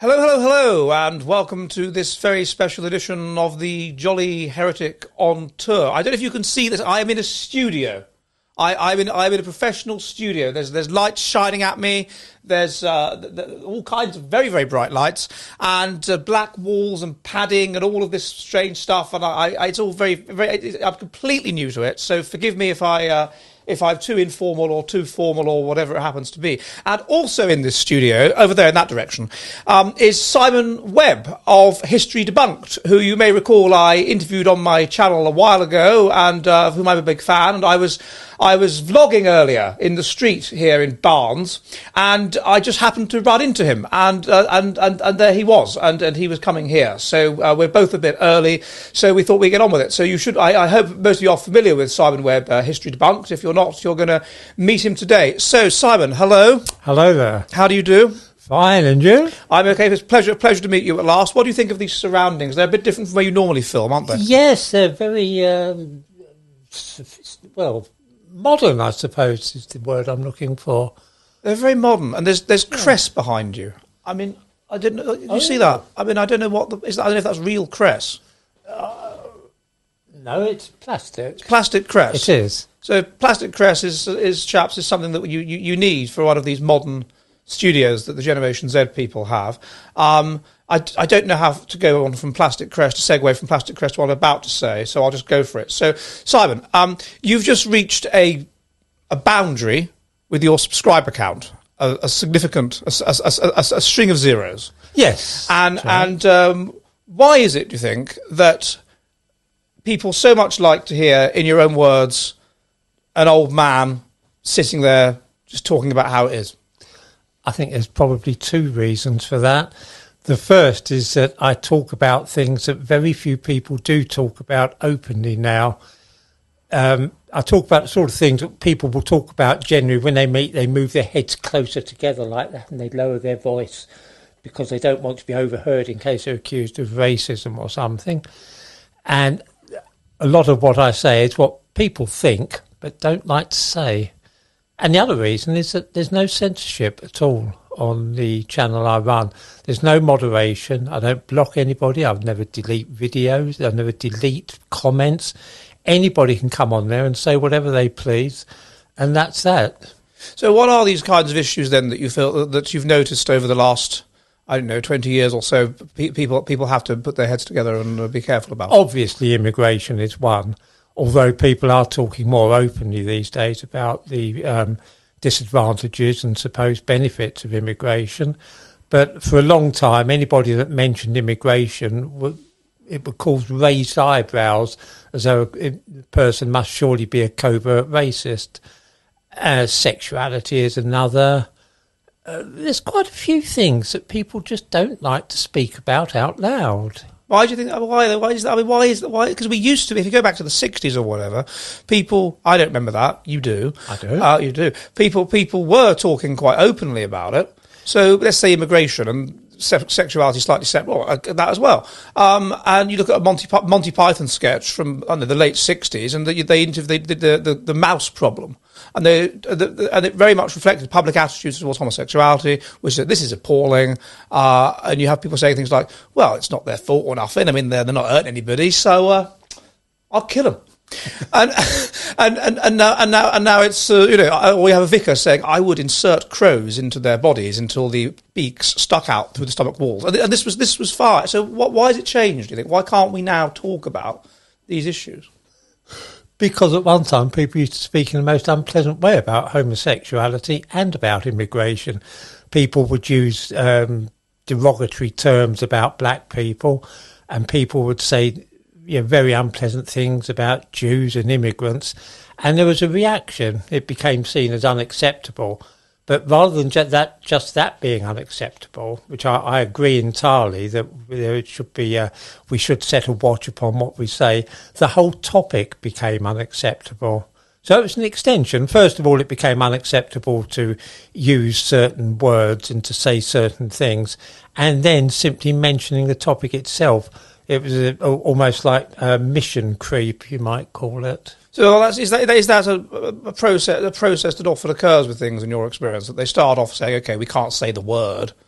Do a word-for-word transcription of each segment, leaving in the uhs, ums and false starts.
Hello, hello, hello, and welcome to this very special edition of the Jolly Heretic on Tour. I don't know if you can see this. I am in a studio. I, I'm in. I'm in a professional studio. There's there's lights shining at me. There's uh, th- th- all kinds of very very bright lights and uh, black walls and padding and all of this strange stuff. And I, I it's all very very. I'm completely new to it, so forgive me if I. Uh, if I'm too informal or too formal or whatever it happens to be. And also in this studio, over there in that direction, um, is Simon Webb of History Debunked, who you may recall I interviewed on my channel a while ago and uh, of whom I'm a big fan. And I was I was vlogging earlier in the street here in Barnes, and I just happened to run into him, and uh, and, and and there he was, and, and he was coming here. So uh, we're both a bit early, so we thought we'd get on with it. So you should, I, I hope most of you are familiar with Simon Webb, uh, History Debunked. If you're not, you're going to meet him today. So Simon, hello. Hello there. How do you do? Fine, and you? I'm okay. It's a pleasure, pleasure to meet you at last. What do you think of these surroundings? They're a bit different from where you normally film, aren't they? Yes, they're very, um, well, modern, I suppose, is the word I'm looking for. They're very modern, and there's there's cress behind you. I mean, I didn't. Did you oh, see that? I mean, I don't know what the, is. That, I don't know if that's real cress. Uh, no, it's plastic. It's plastic cress. It is. So plastic cress is is chaps is something that you, you, you need for one of these modern studios that the Generation Z people have. Um, I, I don't know how to go on from plastic crest to segue from plastic crest to what I'm about to say, so I'll just go for it. So, Simon, um, you've just reached a a boundary with your subscriber count, a, a significant, a, a, a, a string of zeros. Yes. And right. and um, why is it, do you think, that people so much like to hear, in your own words, an old man sitting there just talking about how it is? I think there's probably two reasons for that. The first is that I talk about things that very few people do talk about openly now. Um, I talk about the sort of things that people will talk about generally when they meet. They move their heads closer together like that and they lower their voice because they don't want to be overheard in case they're accused of racism or something. And a lot of what I say is what people think but don't like to say. And the other reason is that there's no censorship at all on the channel I run. There's no moderation. I don't block anybody. I've never delete videos. I never delete comments. Anybody can come on there and say whatever they please, and that's that. So what are these kinds of issues then that you feel that you've noticed over the last, I don't know, twenty years or so, pe- people people have to put their heads together and uh, be careful about? Obviously, immigration is one, although people are talking more openly these days about the um, disadvantages and supposed benefits of immigration. But for a long time, anybody that mentioned immigration, would, it would cause raised eyebrows, as though a person must surely be a covert racist. Uh, sexuality is another. Uh, there's quite a few things that people just don't like to speak about out loud. Why do you think? Why? Why is that? I mean, why is that? Why? Because we used to. If you go back to the sixties or whatever, people. I don't remember that. You do. I do. Uh, you do. People. People were talking quite openly about it. So let's say immigration and se- sexuality slightly separate. Well, uh, that as well. Um, and you look at a Monty Monty Python sketch from I don't know, the late sixties, and they they did the, the the the mouse problem. And they, the, and it very much reflected public attitudes towards homosexuality, which is, this is appalling. Uh, and you have people saying things like, well, it's not their fault or nothing. I mean, they're, they're not hurting anybody, so uh, I'll kill them. and, and, and, and, now, and, now, and now it's, uh, you know, we have a vicar saying, I would insert crows into their bodies until the beaks stuck out through the stomach walls. And, and this was this was far. So what, why has it changed, do you think? Why can't we now talk about these issues? Because at one time people used to speak in the most unpleasant way about homosexuality and about immigration. People would use um, derogatory terms about black people, and people would say you know, very unpleasant things about Jews and immigrants, and there was a reaction. It became seen as unacceptable. But rather than just that, just that being unacceptable, which I, I agree entirely that it should be, uh, we should set a watch upon what we say. The whole topic became unacceptable. So it was an extension. First of all, it became unacceptable to use certain words and to say certain things, and then simply mentioning the topic itself. It was a, almost like a mission creep, you might call it. So that's, is that is that a, a process a process that often occurs with things in your experience, that they start off saying, okay, we can't say the word,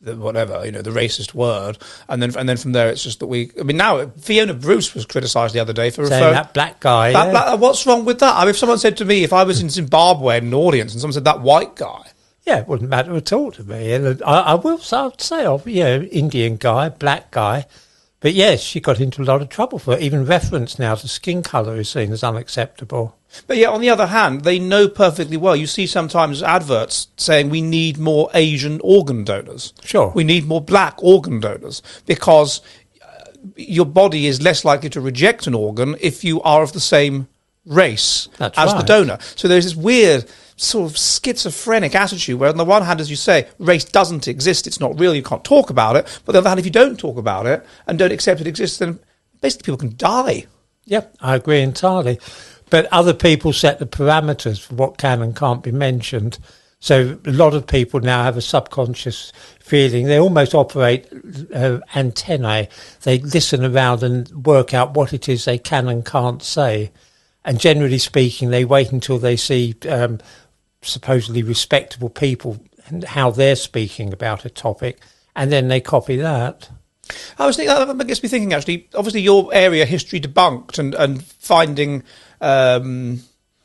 the whatever, you know, the racist word, and then and then from there it's just that we. I mean, now Fiona Bruce was criticised the other day for saying referring that black guy. That yeah. black, what's wrong with that? I mean, if someone said to me, if I was in Zimbabwe in an audience and someone said that white guy. Yeah, it wouldn't matter at all to me. And I, I will I'd say, oh, yeah, Indian guy, black guy. But yes, she got into a lot of trouble for it. Even reference now to skin colour is seen as unacceptable. But yet, on the other hand, they know perfectly well. You see sometimes adverts saying we need more Asian organ donors. Sure. We need more black organ donors because your body is less likely to reject an organ if you are of the same race That's as right. the donor. So there's this weird sort of schizophrenic attitude where on the one hand, as you say, race doesn't exist, it's not real, you can't talk about it. But on the other hand, if you don't talk about it and don't accept it exists, then basically people can die. Yep, I agree entirely. But other people set the parameters for what can and can't be mentioned. So a lot of people now have a subconscious feeling. They almost operate uh, antennae. They listen around and work out what it is they can and can't say. And generally speaking, they wait until they see um, supposedly respectable people and how they're speaking about a topic, and then they copy that. I was thinking, that gets me thinking, actually, obviously your area, history debunked, and, and finding um,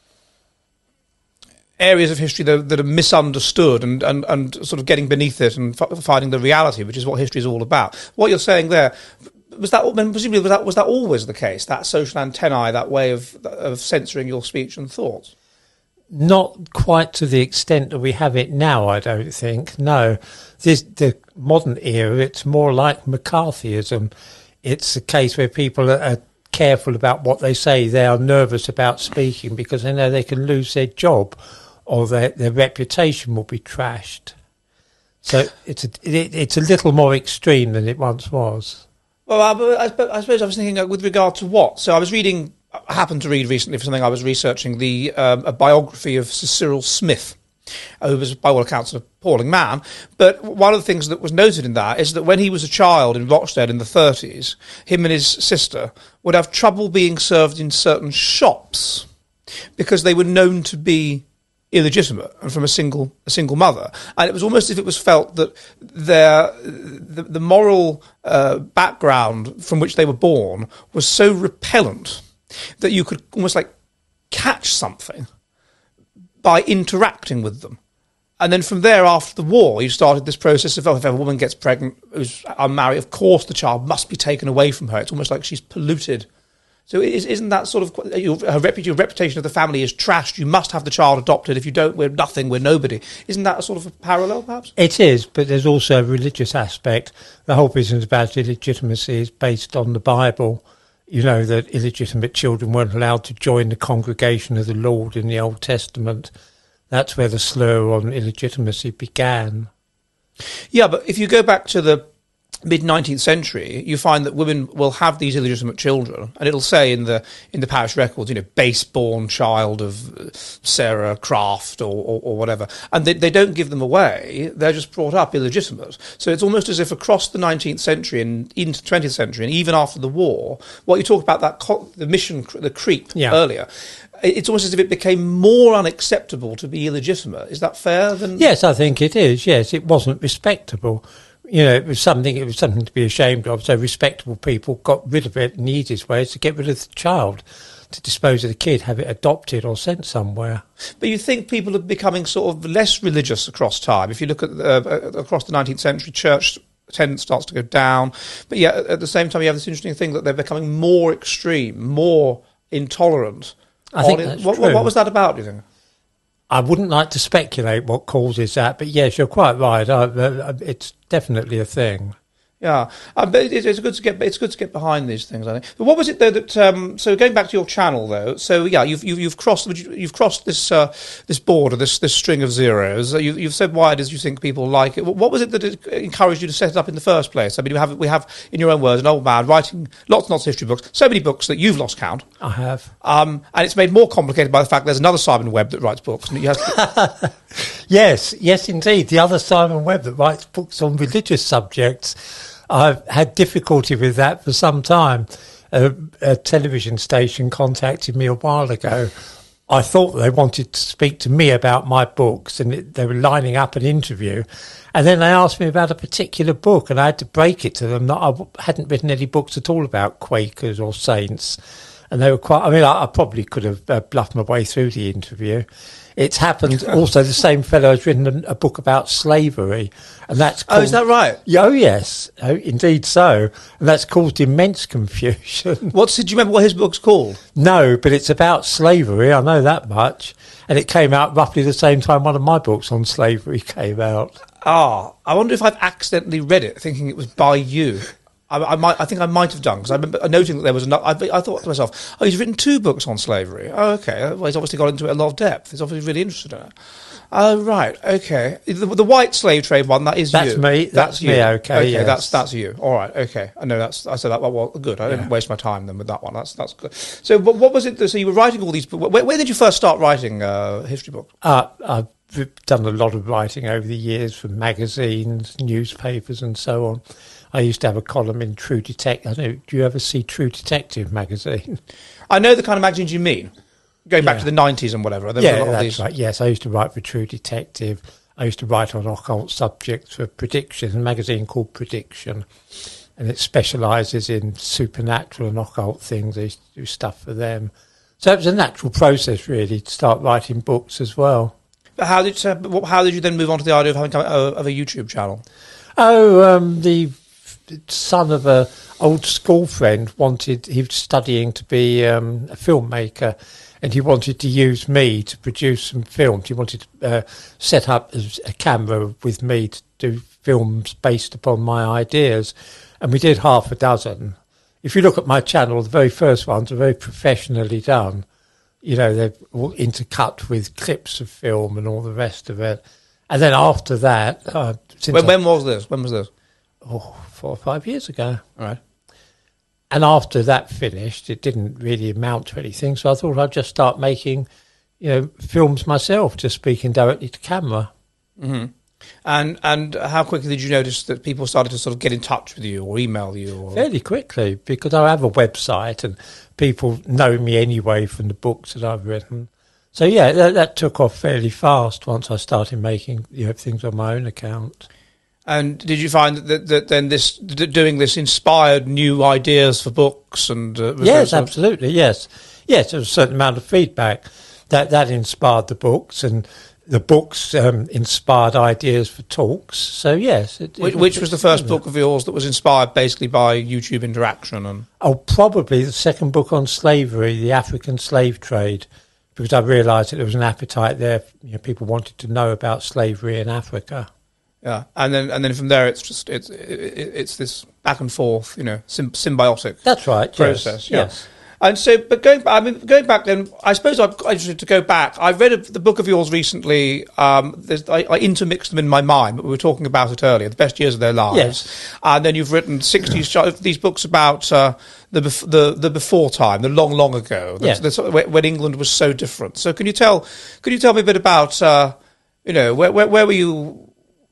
areas of history that, that are misunderstood and, and, and sort of getting beneath it and f- finding the reality, which is what history is all about. What you're saying there, was that, presumably, was that, was that always the case, that social antennae, that way of, of censoring your speech and thoughts? Not quite to the extent that we have it now, I don't think. No, this the modern era, it's more like McCarthyism. It's a case where people are, are careful about what they say. They are nervous about speaking because they know they can lose their job or their, their reputation will be trashed. So it's a, it, it's a little more extreme than it once was. Well, I, I suppose I was thinking uh, with regard to what? So I was reading, I happened to read recently for something I was researching, the um, a biography of Sir Cyril Smith, who was, by all accounts, an appalling man. But one of the things that was noted in that is that when he was a child in Rochdale in the thirties, him and his sister would have trouble being served in certain shops because they were known to be illegitimate and from a single a single mother, and it was almost as if it was felt that their the, the moral uh, background from which they were born was so repellent that you could almost like catch something by interacting with them. And then from there, after the war, you started this process of, oh, if a woman gets pregnant who's unmarried, of course the child must be taken away from her. It's almost like she's polluted. So isn't that sort of, your, her reputation, your reputation of the family is trashed, you must have the child adopted, if you don't, we're nothing, we're nobody. Isn't that a sort of a parallel, perhaps? It is, but there's also a religious aspect. The whole business about illegitimacy is based on the Bible. You know, that illegitimate children weren't allowed to join the congregation of the Lord in the Old Testament. That's where the slur on illegitimacy began. Yeah, but if you go back to the mid-nineteenth century, you find that women will have these illegitimate children, and it'll say in the in the parish records, you know, base-born child of Sarah Craft or, or, or whatever, and they, they don't give them away, they're just brought up illegitimate. So it's almost as if across the nineteenth century and into the twentieth century, and even after the war, what you talk about, that co- the mission, the creep yeah. earlier, it's almost as if it became more unacceptable to be illegitimate. Is that fair? Than- yes, I think it is. Yes, it wasn't respectable. You know, it was something. It was something to be ashamed of. So respectable people got rid of it, and the easiest way is to get rid of the child, to dispose of the kid, have it adopted or sent somewhere. But you think people are becoming sort of less religious across time? If you look at uh, across the nineteenth century, church attendance starts to go down, but yet at the same time, you have this interesting thing that they're becoming more extreme, more intolerant. I think it. that's what, true. what was that about, do you think? I wouldn't like to speculate what causes that, but yes, you're quite right. I, uh, it's definitely a thing. Yeah, uh, but it, it's good to get it's good to get behind these things, I think. But what was it though that? Um, so going back to your channel though, so yeah, you've you've, you've crossed you've crossed this uh, this border, this this string of zeros. Uh, you, you've said why it is you think people like it. What was it that it encouraged you to set it up in the first place? I mean, we have we have in your own words an old man writing lots and lots of history books, so many books that you've lost count. I have, um, and it's made more complicated by the fact there's another Simon Webb that writes books, and you have to- yes, yes, indeed, the other Simon Webb that writes books on religious subjects. I've had difficulty with that for some time. A, a television station contacted me a while ago I thought they wanted to speak to me about my books, and it, they were lining up an interview. And then they asked me about a particular book, and I had to break it to them that I w- hadn't written any books at all about Quakers or saints. And they were quite, I mean, I, I probably could have uh, bluffed my way through the interview. It's happened also, the same fellow has written a, a book about slavery, and that's called, Oh, is that right? Oh, yes, oh, indeed so. And that's caused immense confusion. What's, do you remember what his book's called? No, but it's about slavery, I know that much. And it came out roughly the same time one of my books on slavery came out. Ah, I wonder if I've accidentally read it, thinking it was by you. I, I might, I think I might have done, because I remember noting that there was another. I, I thought to myself, "Oh, he's written two books on slavery. Oh, okay. Well, he's obviously got into it a lot of depth. He's obviously really interested in it." Oh, right. Okay. The, the white slave trade one, that is That's you. me. That's you. me. Okay. Okay. Yes. That's that's you. All right. Okay. I know that's. I said that. Well, well good. I didn't Yeah. waste my time then with that one. That's that's good. So, what, what was it? That, so you were writing all these. Where, where did you first start writing uh, history books? Uh, I've done a lot of writing over the years for magazines, newspapers, and so on. I used to have a column in True Detective. I don't know, do you ever see True Detective magazine? I know the kind of magazines you mean. Going back Yeah. to the nineties and whatever. There Yeah, were a lot of that's these. right. Yes, I used to write for True Detective. I used to write on occult subjects for Prediction, a magazine called Prediction, and it specialises in supernatural and occult things. I used to do stuff for them. So it was a natural process, really, to start writing books as well. But how did so, what- how did you then move on to the idea of having uh, of a YouTube channel? Oh, um, the son of a old school friend wanted, he was studying to be um, a filmmaker, and he wanted to use me to produce some films. He wanted to uh, set up a camera with me to do films based upon my ideas, and we did half a dozen. If you look at my channel, the very first ones are very professionally done. You know, they're all intercut with clips of film and all the rest of it. And then after that, uh, since When, I- when was this? When was this? oh, four or five years ago. All right. And after that finished, it didn't really amount to anything. So I thought I'd just start making, you know, films myself, just speaking directly to camera. Mm-hmm. And and how quickly did you notice that people started to sort of get in touch with you or email you? Or... Fairly quickly, because I have a website and people know me anyway from the books that I've written. So yeah, that, that took off fairly fast once I started making, you know, things on my own account. And did you find that, that then this d- doing this inspired new ideas for books? And uh, was there Yes, sort of- absolutely, yes. Yes, there was a certain amount of feedback that, that inspired the books, and the books um, inspired ideas for talks. So yes. It, Which, it which was the first yeah. book of yours that was inspired basically by YouTube interaction? And Oh, probably the second book on slavery, the African slave trade, because I realised that there was an appetite there. You know, people wanted to know about slavery in Africa. yeah, and then and then from there it's just it's it, it's this back and forth, you know, sym- symbiotic That's right. process. Yes. Yeah. yes. And so, but going back, I mean, going back then, I suppose I've got to go back. I read a, the book of yours recently. Um, there's, I, I intermixed them in my mind, but we were talking about it earlier, The Best Years of Their Lives. Yes. And then you've written sixties, sh- these books about uh, the, bef- the the before time, the long, long ago, the, Yeah. the, sort of when England was so different. So can you tell, could you tell me a bit about, uh, you know, where, where, where were you,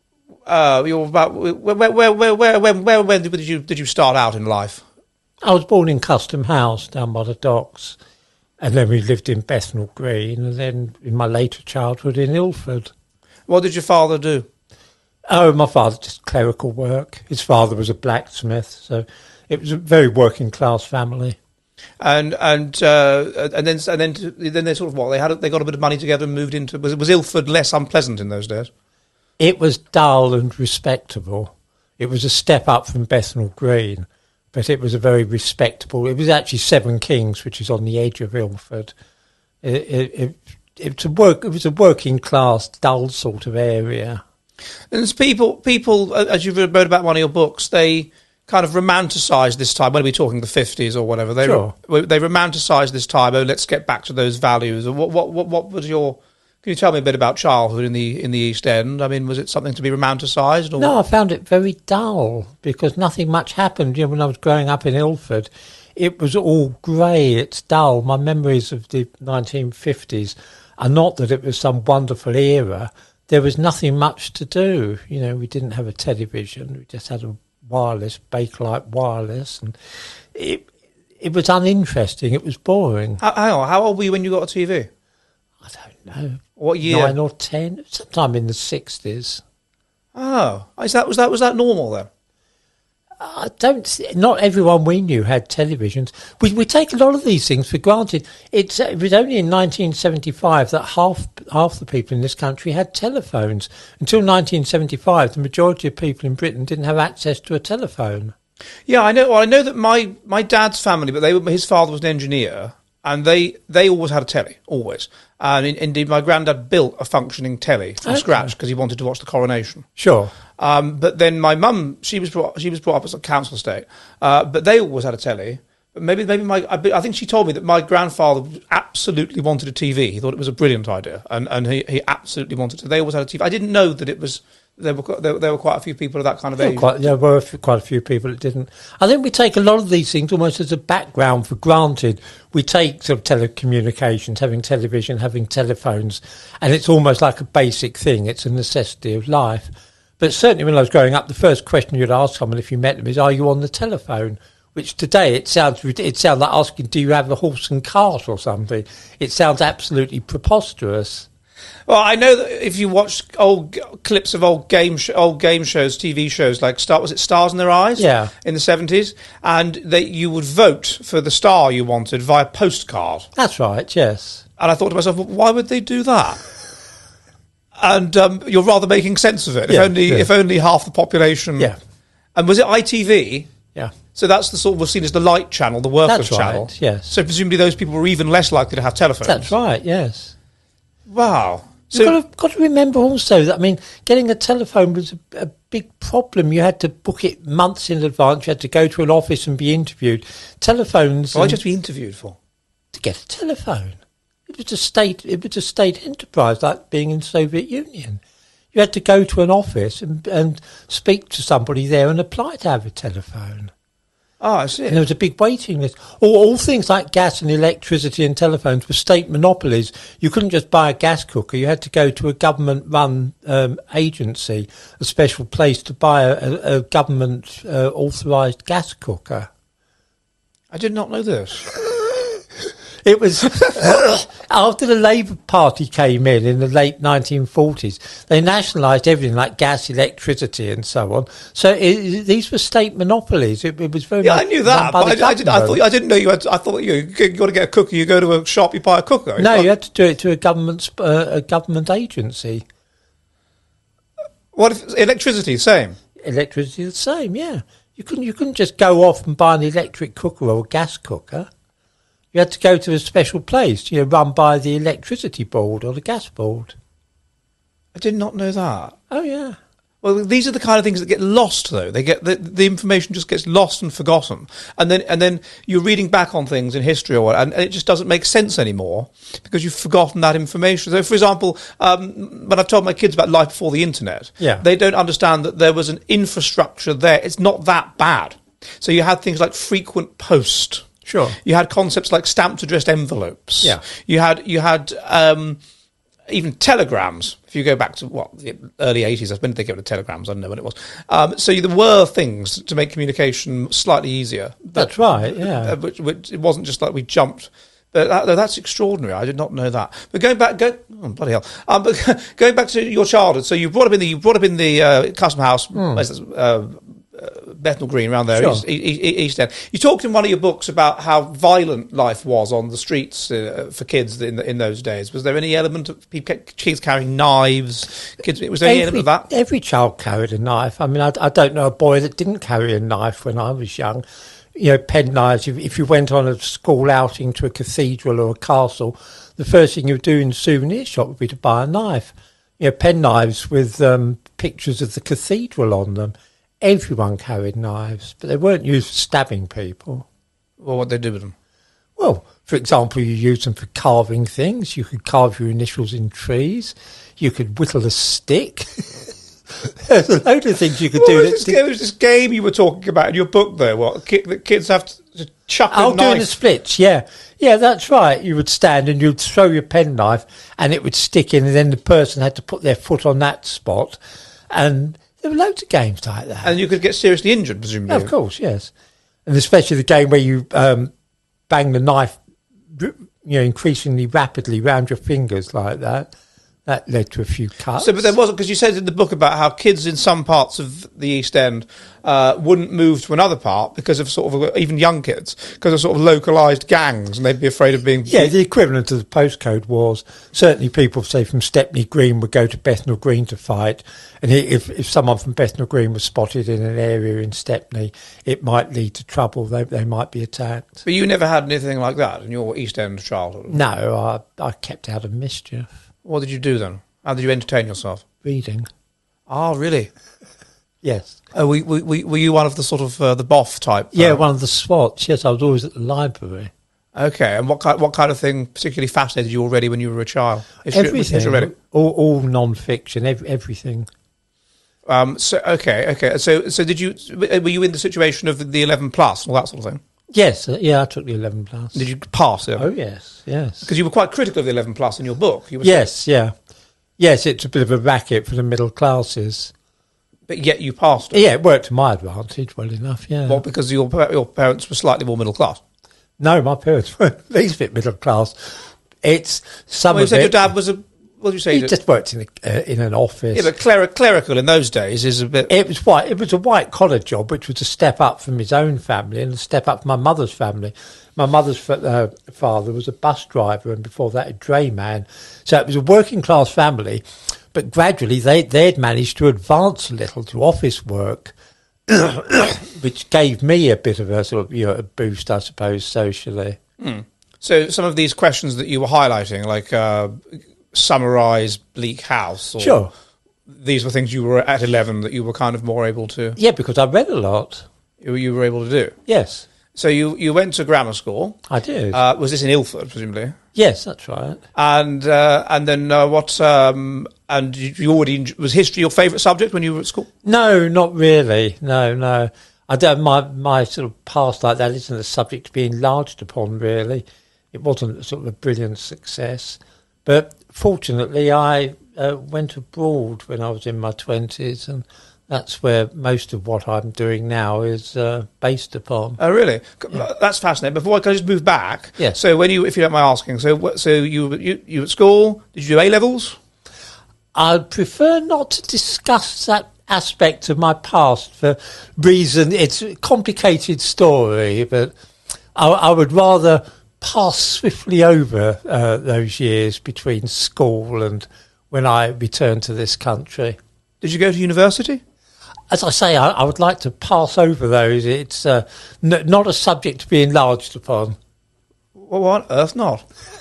uh, you were about, where, where, where, where, where, when, where, when did you, did you start out in life? I was born in Custom House down by the docks, and then we lived in Bethnal Green, and then in my later childhood in Ilford. What did your father do? Oh, my father just clerical work. His father was a blacksmith, so it was a very working class family. And and uh, and then and then then they sort of what they had they got a bit of money together and moved into was was Ilford less unpleasant in those days? It was dull and respectable. It was a step up from Bethnal Green, but it was a very respectable. It was actually Seven Kings, which is on the edge of Ilford. It it, it, it was a work. It was a working class, dull sort of area. And as people people uh, as you've wrote about one of your books, they kind of romanticise this time. When are we talking the fifties or whatever? They Sure. they romanticise this time. Oh, let's get back to those values. What what what what was your? Can you tell me a bit about childhood in the in the East End? I mean, was it something to be romanticised? Or No, I found it very dull because nothing much happened. You know, when I was growing up in Ilford, it was all grey. It's dull. My memories of the nineteen fifties are not that it was some wonderful era. There was nothing much to do. You know, we didn't have a television. We just had a wireless, Bakelite wireless, and it it was uninteresting. It was boring. How, hang on, how old were you when you got a T V? I don't know. What year? Nine or ten, sometime in the sixties. Oh, is that was that was that normal then? I don't. Not everyone we knew had televisions. We we take a lot of these things for granted. It's it was only in nineteen seventy-five that half half the people in this country had telephones. Until nineteen seventy-five, the majority of people in Britain didn't have access to a telephone. Yeah, I know. Well, I know that my, my dad's family, but they were, his father was an engineer, and they they always had a telly, always. And in, indeed, my granddad built a functioning telly from Okay. scratch because he wanted to watch the coronation. Sure. Um, but then my mum, she was brought, she was brought up as a council estate, uh, but they always had a telly. But maybe maybe my I, I think she told me that my grandfather absolutely wanted a T V. He thought it was a brilliant idea, and and he, he absolutely wanted to. They always had a T V. I didn't know that it was. There were there, there were quite a few people of that kind of There age. were quite, there were a few- quite a few people that didn't. I think we take a lot of these things almost as a background for granted. We take sort of telecommunications, having television, having telephones, and it's almost like a basic thing. It's a necessity of life. But certainly when I was growing up, the first question you'd ask someone if you met them is, are you on the telephone? Which today it sounds it sounds like asking, do you have a horse and cart or something? It sounds absolutely preposterous. Well, I know that if you watch old g- clips of old game sh- old game shows, T V shows like Star, was it Stars in Their Eyes? Yeah. In the seventies, and they you would vote for the star you wanted via postcard. That's right, yes. And I thought to myself, well, why would they do that? And um, you're rather making sense of it. Yeah, if only yeah. if only half the population. Yeah. And was it I T V? Yeah. So that's the sort of was seen as the light channel, the workers' That's right, channel. yes. So presumably those people were even less likely to have telephones. That's right, yes. Wow. You've So got to, got to remember also that, I mean, getting a telephone was a, a big problem. You had to book it months in advance. You had to go to an office and be interviewed. Telephones... why and- just be interviewed for? to get a telephone. It was a state. It was a state enterprise, like being in the Soviet Union. You had to go to an office and, and speak to somebody there and apply to have a telephone. Oh, I see. And there was a big waiting list. All, all things like gas and electricity and telephones were state monopolies. You couldn't just buy a gas cooker. You had to go to a government-run um, agency, a special place to buy a, a, a government-authorised gas cooker. I did not know this. It was after the Labour Party came in in the late nineteen forties. They nationalised everything like gas, electricity, and so on. So it, these were state monopolies. It, it was very Yeah, much I knew run that, by but the I, I, did, I government. thought I didn't know you had. I thought you you got to get a cooker. You go to a shop, you buy a cooker. No, It's you like- had to do it to a government sp- uh, a government agency. What if electricity? Same. Electricity the same. Yeah, you couldn't you couldn't just go off and buy an electric cooker or a gas cooker. You had to go to a special place, you know, run by the electricity board or the gas board. I did not know that. Oh yeah. Well, these are the kind of things that get lost, though. They get the, the information just gets lost and forgotten, and then and then you're reading back on things in history or what, and, and it just doesn't make sense anymore because you've forgotten that information. So, for example, um, when I told my kids about life before the internet, Yeah. they don't understand that there was an infrastructure there. It's not that bad. So you had things like frequent post. Sure. You had concepts like stamped addressed envelopes. Yeah. You had you had um, even telegrams. If you go back to what the early eighties, when did they get rid of telegrams? I don't know when it was. Um, so there were things to make communication slightly easier. That's right. Yeah. Uh, which, which it wasn't just like we jumped. But that, that's extraordinary. I did not know that. But going back, go, oh, bloody hell. Um, but going back to your childhood, so you brought up in the you brought up in the uh, Custom House. Uh, Uh, Bethnal Green, around there, Sure. East, East, East End. You talked in one of your books about how violent life was on the streets uh, for kids in in those days. Was there any element of people, kids carrying knives? Kids, was there any Every, element of that? every child carried a knife. I mean, I, I don't know a boy that didn't carry a knife when I was young. You know, pen knives. If, if you went on a school outing to a cathedral or a castle, the first thing you would do in the souvenir shop would be to buy a knife. You know, pen knives with um, pictures of the cathedral on them. Everyone carried knives, but they weren't used for stabbing people. Well, what they do with them? Well, for example, you use them for carving things. You could carve your initials in trees. You could whittle a stick. There's a load of things you could What do. was that this, did- there was this game you were talking about in your book, though. What ki- that kids have to chuck a Oh, doing the knife? splits, yeah. Yeah, that's right. You would stand and you'd throw your penknife and it would stick in, and then the person had to put their foot on that spot. And there were loads of games like that. And you could get seriously injured, presumably. Yeah, of course, yes. And especially the game where you um, bang the knife, you you know, increasingly rapidly round your fingers like that. That led to a few cuts. So, but there wasn't, because you said in the book about how kids in some parts of the East End uh, wouldn't move to another part because of sort of, even young kids, because of sort of localised gangs, and they'd be afraid of being... Yeah, the equivalent of the postcode wars. Certainly people, say, from Stepney Green would go to Bethnal Green to fight, and if, if someone from Bethnal Green was spotted in an area in Stepney, it might lead to trouble. They, they might be attacked. But you never had anything like that in your East End childhood? No, I, I kept out of mischief. What did you do then? How did you entertain yourself? Reading. Oh, really? Yes. Oh, were, were, were you one of the sort of uh, the boff type? Yeah, uh, one of the SWATs. Yes, I was always at the library. Okay, and what kind, what kind of thing particularly fascinated you already when you were a child? History, Everything. history already? All, all non-fiction, ev- everything. Um, so, okay, okay. So, so did you, were you in the situation of the eleven plus and all that sort of thing? Yes, uh, yeah, I took the eleven plus. Did you pass it? Oh, yes, yes. Because you were quite critical of the eleven plus in your book. You were Yes, yeah. Yes, it's a bit of a racket for the middle classes. But yet you passed it. Yeah, it worked to my advantage well enough, yeah. Well, because your your parents were slightly more middle class. No, my parents were at least a bit middle class. It's some Well, you of said it, your dad was a, what did you say? he just worked in a, uh, in an office. Yeah, but cler- clerical in those days is a bit... It was white. It was a white collar job, which was a step up from his own family and a step up from my mother's family. My mother's fa- uh, father was a bus driver, and before that, a drayman. So it was a working class family, but gradually they they'd managed to advance a little to office work, which gave me a bit of a sort of, you know, a boost, I suppose, socially. Hmm. So some of these questions that you were highlighting, like uh, summarise Bleak House, or Sure. these were things you were at eleven that you were kind of more able to... Yeah, because I read a lot. You, you were able to do. Yes, So you, you went to grammar school. I did. Uh, was this in Ilford, presumably? yes, that's right. And uh, and then uh, what? Um, and you, you already enj- was history your favourite subject when you were at school? No, not really. No, no. I don't. My my sort of past like that isn't a subject to be enlarged upon. Really, it wasn't sort of a brilliant success. But fortunately, I uh, went abroad when I was in my twenties, and that's where most of what I'm doing now is uh, based upon. Oh, really? Yeah. That's fascinating. Before I can I just move back. Yeah. So when you, if you don't mind asking, so what- so you you you at school? Did you do A levels? I'd prefer not to discuss that aspect of my past for reason. It's a complicated story, but I, I would rather pass swiftly over uh, those years between school and when I returned to this country. Did you go to university? As I say, I, I would like to pass over those. It's uh, n- not a subject to be enlarged upon. Well, why on earth not?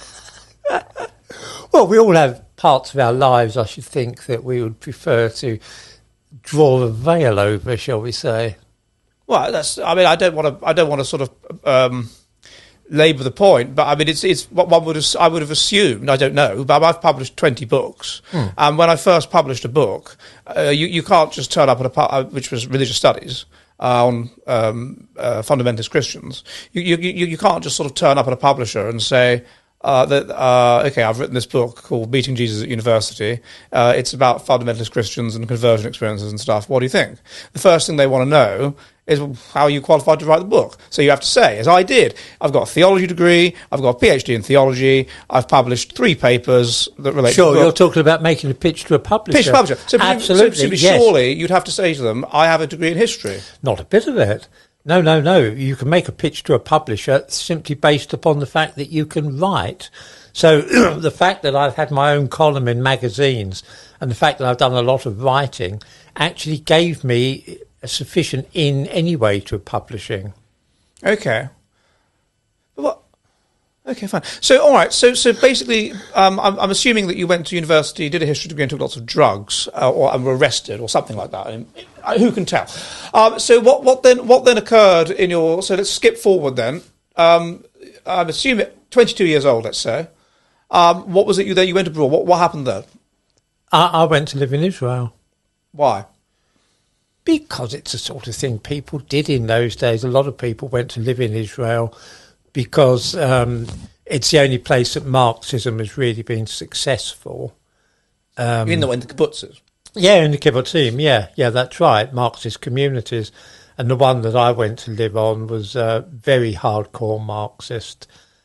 Well, we all have parts of our lives, I should think, that we would prefer to draw a veil over, shall we say. Well, that's. I mean, I don't want to. I don't want to sort of um, labour the point, but I mean, it's it's what one would have. I would have assumed. I don't know, but I've published twenty books, hmm. and when I first published a book, uh, you you can't just turn up at a pu- which was religious studies. Uh, on um, uh, fundamentalist Christians, you, you you you can't just sort of turn up at a publisher and say uh, that uh, okay, I've written this book called Meeting Jesus at University. Uh, it's about fundamentalist Christians and conversion experiences and stuff. What do you think? The first thing they want to know is, well, how are you qualified to write the book? So you have to say, as I did, I've got a theology degree, I've got a PhD in theology, I've published three papers that relate sure, to the book. You're talking about making a pitch to a publisher. Pitch to a publisher. So Absolutely, so, so yes. Surely you'd have to say to them, I have a degree in history. Not a bit of it. No, no, no. You can make a pitch to a publisher simply based upon the fact that you can write. So the fact that I've had my own column in magazines and the fact that I've done a lot of writing actually gave me a sufficient in anyway to publishing. Okay. Well, okay, fine. So, all right. So, so basically, um, I'm, I'm assuming that you went to university, did a history degree, and took lots of drugs, uh, or and were arrested, or something like that. I mean, who can tell? Um, so, what, what then? What then occurred in your? So, let's skip forward then. Um, I'm assuming twenty-two years old. Let's say. Um, what was it you there? You went abroad. What what happened there? I, I went to live in Israel. Why? Because it's the sort of thing people did in those days. A lot of people went to live in Israel because um, it's the only place that Marxism has really been successful. Um, You mean the one the kibbutzes? Yeah, in the kibbutzim, yeah, yeah, that's right, Marxist communities. And the one that I went to live on was uh, very hardcore Marxist.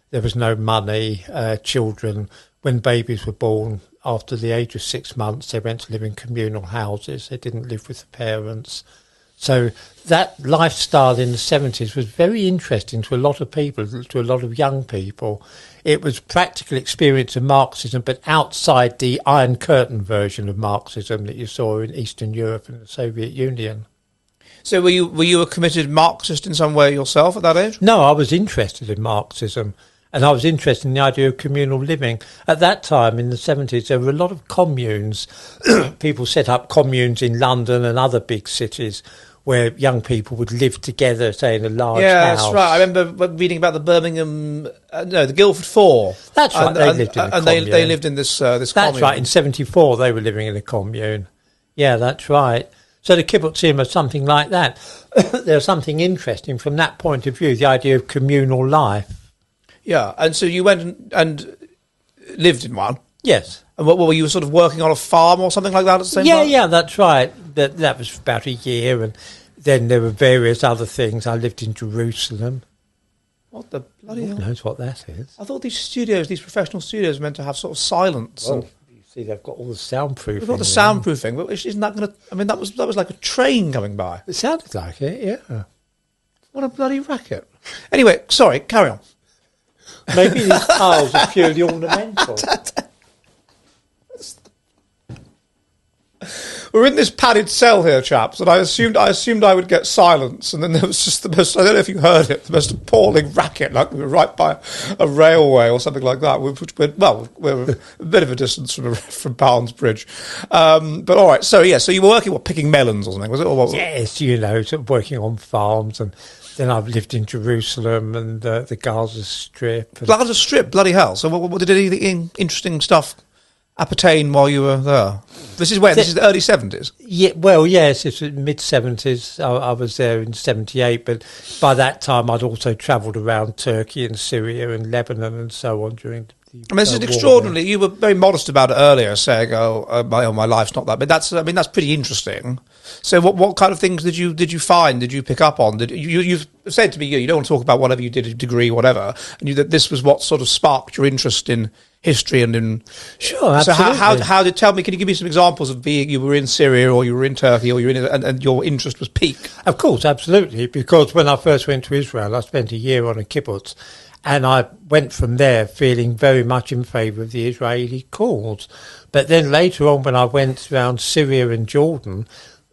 there was no money. Uh, children, when babies were born, after the age of six months, they went to live in communal houses. They didn't live with the parents. So that lifestyle in the seventies was very interesting to a lot of people, to a lot of young people. It was practical experience of Marxism, but outside the Iron Curtain version of Marxism that you saw in Eastern Europe and the Soviet Union. So were you were you a committed Marxist in some way yourself at that age? No, I was interested in Marxism, and I was interested in the idea of communal living. At that time, in the seventies, there were a lot of communes. People set up communes in London and other big cities where young people would live together, say, in a large yeah, house. Yeah, that's right. I remember reading about the Birmingham, uh, no, the Guildford Four. That's right, and, they and, lived in a and commune. they, they lived in this uh, this That's commune. right, in seventy-four they were living in a commune. Yeah, that's right. So the kibbutzim are something like that. There's something interesting from that point of view, the idea of communal life. Yeah, and so you went and, and lived in one. Yes. And what, what were you sort of working on a farm or something like that at the same yeah, time? Yeah, yeah, that's right. That that was about a year, and then there were various other things. I lived in Jerusalem. What the bloody hell? Who knows what that is? I thought these studios, these professional studios, were meant to have sort of silence. Well, and you see, they've got all the soundproofing. They've got the there. soundproofing, but isn't that going to? I mean, that was that was like a train coming by. It sounded like it, yeah. What a bloody racket! Anyway, sorry, carry on. Maybe these tiles are purely ornamental. We're in this padded cell here, chaps, and I assumed I assumed I would get silence, and then there was just the most, I don't know if you heard it, the most appalling racket, like we were right by a railway or something like that. We're, we're, well, we're a bit of a distance from from Bounds Bridge. Um, but all right, so yeah, so you were working, what, picking melons or something, was it? Or what? Yes, you know, sort of working on farms, and then I've lived in Jerusalem and uh, the Gaza Strip. And Gaza Strip, bloody hell. So what, what did anything interesting stuff appertain while you were there? This is when? This is the early seventies? Yeah, well, yes, it's mid-seventies. I, I was there in seventy-eight, but by that time I'd also travelled around Turkey and Syria and Lebanon and so on during the I mean, this uh, is war extraordinary. You were very modest about it earlier, saying, "Oh, uh, my, oh, my life's not that." But that's, I mean, that's pretty interesting. So, what what kind of things did you did you find? Did you pick up on? Did you you've said to me, you you don't want to talk about whatever you did, a degree, whatever, and you that this was what sort of sparked your interest in history and in. Sure, absolutely. So, how how, how did tell me? Can you give me some examples of being you were in Syria or you were in Turkey or you were in and, and your interest was peaked? Of course, absolutely, because when I first went to Israel, I spent a year on a kibbutz, and I went from there feeling very much in favour of the Israeli cause. But then later on, when I went around Syria and Jordan,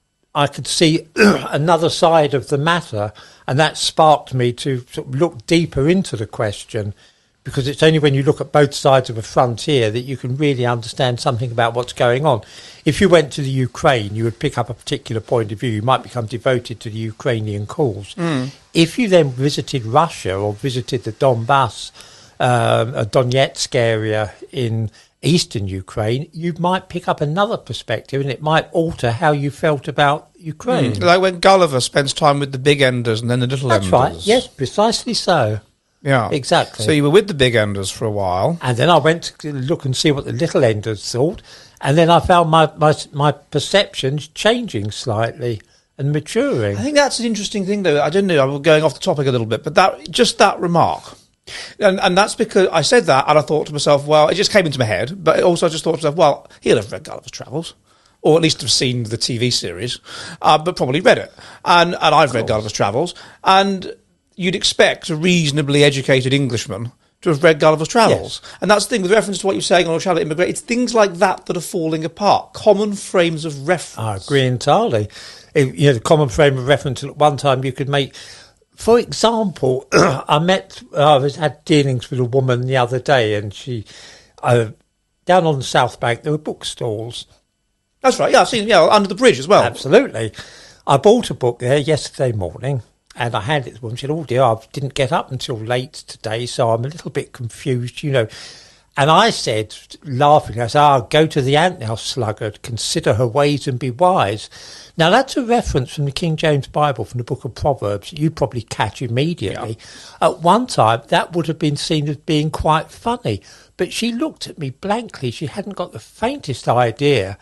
I could see another side of the matter, and that sparked me to sort of look deeper into the question, because it's only when you look at both sides of a frontier that you can really understand something about what's going on. If you went to the Ukraine, you would pick up a particular point of view. You might become devoted to the Ukrainian cause. Mm. If you then visited Russia or visited the Donbass, um, uh, Donetsk area in eastern Ukraine, you might pick up another perspective, and it might alter how you felt about Ukraine. Mm. Like when Gulliver spends time with the big enders and then the little That's enders. That's right, yes, precisely so. Yeah, exactly. So you were with the big enders for a while, and then I went to look and see what the little enders thought, and then I found my my, my perceptions changing slightly and maturing. I think that's an interesting thing, though. I don't know. I'm going off the topic a little bit, but that just that remark, and and that's because I said that, and I thought to myself, well, it just came into my head, but also I just thought to myself, well, he'll have read Gulliver's Travels, or at least have seen the T V series, uh, but probably read it, and and I've read Gulliver's Travels, and you'd expect a reasonably educated Englishman to have read Gulliver's Travels. Yes. And that's the thing, with reference to what you're saying on Old Traveller Immigrate, it's things like that that are falling apart, common frames of reference. I agree entirely. It, you know, the common frame of reference at one time you could make. For example, I met, I was had dealings with a woman the other day, and she, uh, down on the South Bank, there were bookstores. That's right, yeah, I've seen, yeah, under the bridge as well. Absolutely. I bought a book there yesterday morning, and I handed it to the woman. She said, oh dear, I didn't get up until late today, so I'm a little bit confused, you know. And I said, laughing, I said, ah, go to the ant now, sluggard, consider her ways and be wise. Now, that's a reference from the King James Bible, from the book of Proverbs, you probably catch immediately. Yeah. At one time, that would have been seen as being quite funny, but she looked at me blankly. She hadn't got the faintest idea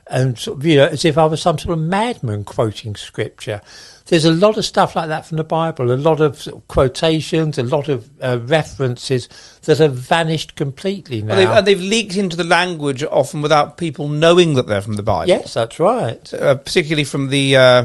and sort of, you know, as if I was some sort of madman quoting scripture. There's a lot of stuff like that from the Bible, a lot of, sort of quotations, a lot of uh, references that have vanished completely now. Well, they've, and they've leaked into the language often without people knowing that they're from the Bible. Yes, that's right. Uh, particularly from the... Uh,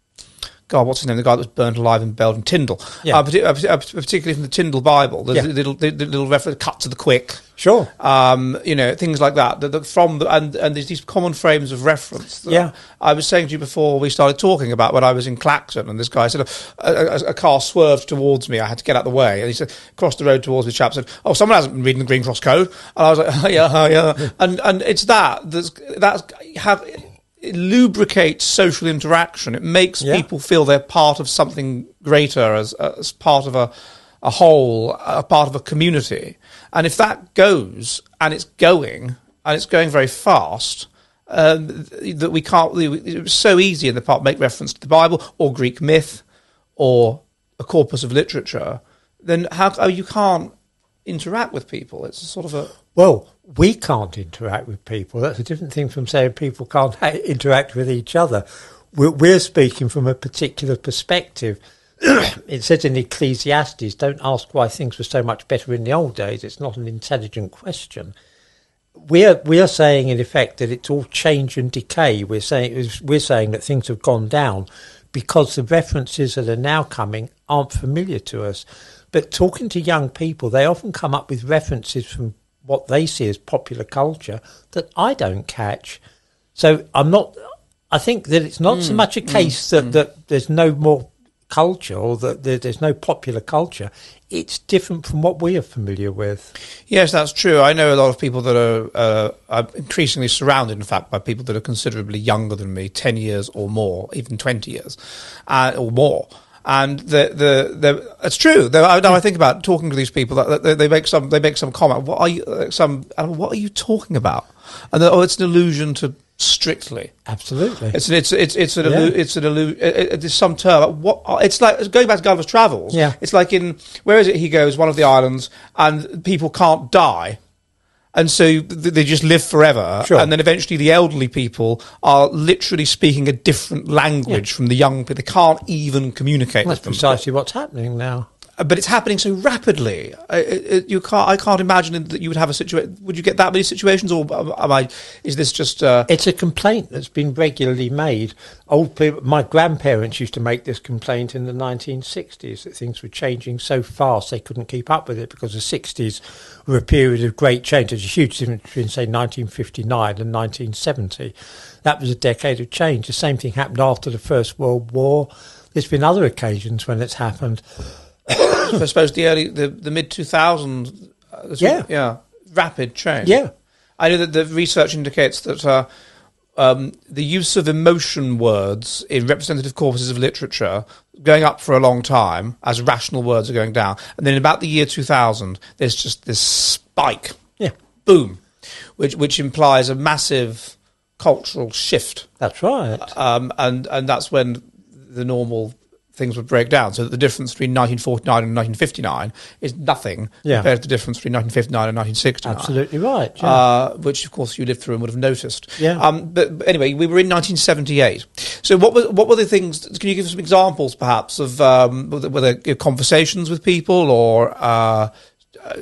God, what's his name? The guy that was burnt alive in Belgium, Tyndall. Yeah. Uh, partic- uh, particularly from the Tyndall Bible, there's Yeah. a little, the, the little reference, cut to the quick. Sure. Um, you know, things like that. that, that from the, and and there's these common frames of reference. That Yeah. I was saying to you before we started talking about when I was in Clacton, and this guy said a, a, a car swerved towards me. I had to get out of the way, and he said crossed the road towards me. Chap said, "Oh, someone hasn't been reading the Green Cross Code." And I was like, oh, "Yeah, oh, yeah." and and it's that that's that's have. It lubricates social interaction. It makes Yeah. people feel they're part of something greater, as, as part of a, a whole, a part of a community. And if that goes, and it's going, and it's going very fast, um, that we can't. It was so easy in the part make reference to the Bible or Greek myth or a corpus of literature. Then how oh, you can't interact with people? It's a sort of a Well, we can't interact with people. That's a different thing from saying people can't ha- interact with each other. We're, we're speaking from a particular perspective. It says in Ecclesiastes, don't ask why things were so much better in the old days. It's not an intelligent question. We're we are saying, in effect, that it's all change and decay. We're saying we're saying that things have gone down because the references that are now coming aren't familiar to us. But talking to young people, they often come up with references from what they see as popular culture that I don't catch. So I'm not. I think that it's not mm, so much a case mm, that, mm. that there's no more culture or that there, there's no popular culture. It's different from what we are familiar with. Yes, that's true. I know a lot of people that are, uh, are increasingly surrounded, in fact, by people that are considerably younger than me, ten years or more, even twenty years uh, or more. And the the, the it's true. Now I think about talking to these people. That they, they make some they make some comment. What are you some? What are you talking about? And oh, it's an allusion to Strictly. Absolutely. It's an, it's it's it's an yeah. allu- it's an allu- it, it's some term. What it's like going back to Gulliver's Travels. Yeah. It's like in where is it? He goes one of the islands, and people can't die. And so they just live forever. Sure. And then eventually the elderly people are literally speaking a different language yeah. from the young people. They can't even communicate That's with them. That's precisely what's happening now. But it's happening so rapidly. I, it, you can't. I can't imagine that you would have a situation. Would you get that many situations, or am I? Is this just? Uh... It's a complaint that's been regularly made. Old people, my grandparents used to make this complaint in the nineteen sixties that things were changing so fast they couldn't keep up with it because the sixties were a period of great change. There's a huge difference between, say, nineteen fifty-nine and nineteen seventy. That was a decade of change. The same thing happened after the First World War. There's been other occasions when it's happened. I suppose the early, the, the mid two thousands, uh, yeah, yeah, rapid change. Yeah, I know that the research indicates that uh, um, the use of emotion words in representative corpuses of literature going up for a long time as rational words are going down, and then in about the year two thousand, there's just this spike, yeah, boom, which which implies a massive cultural shift. That's right, um, and and that's when the normal things would break down, so that the difference between nineteen forty-nine and nineteen fifty-nine is nothing yeah. compared to the difference between nineteen fifty-nine and nineteen sixty-nine. Absolutely right. Yeah. Uh, which, of course, you lived through and would have noticed. Yeah. Um, but, but anyway, we were in nineteen seventy-eight. So what were, what were the things, can you give us some examples, perhaps, of um, were there, were there conversations with people or uh, uh,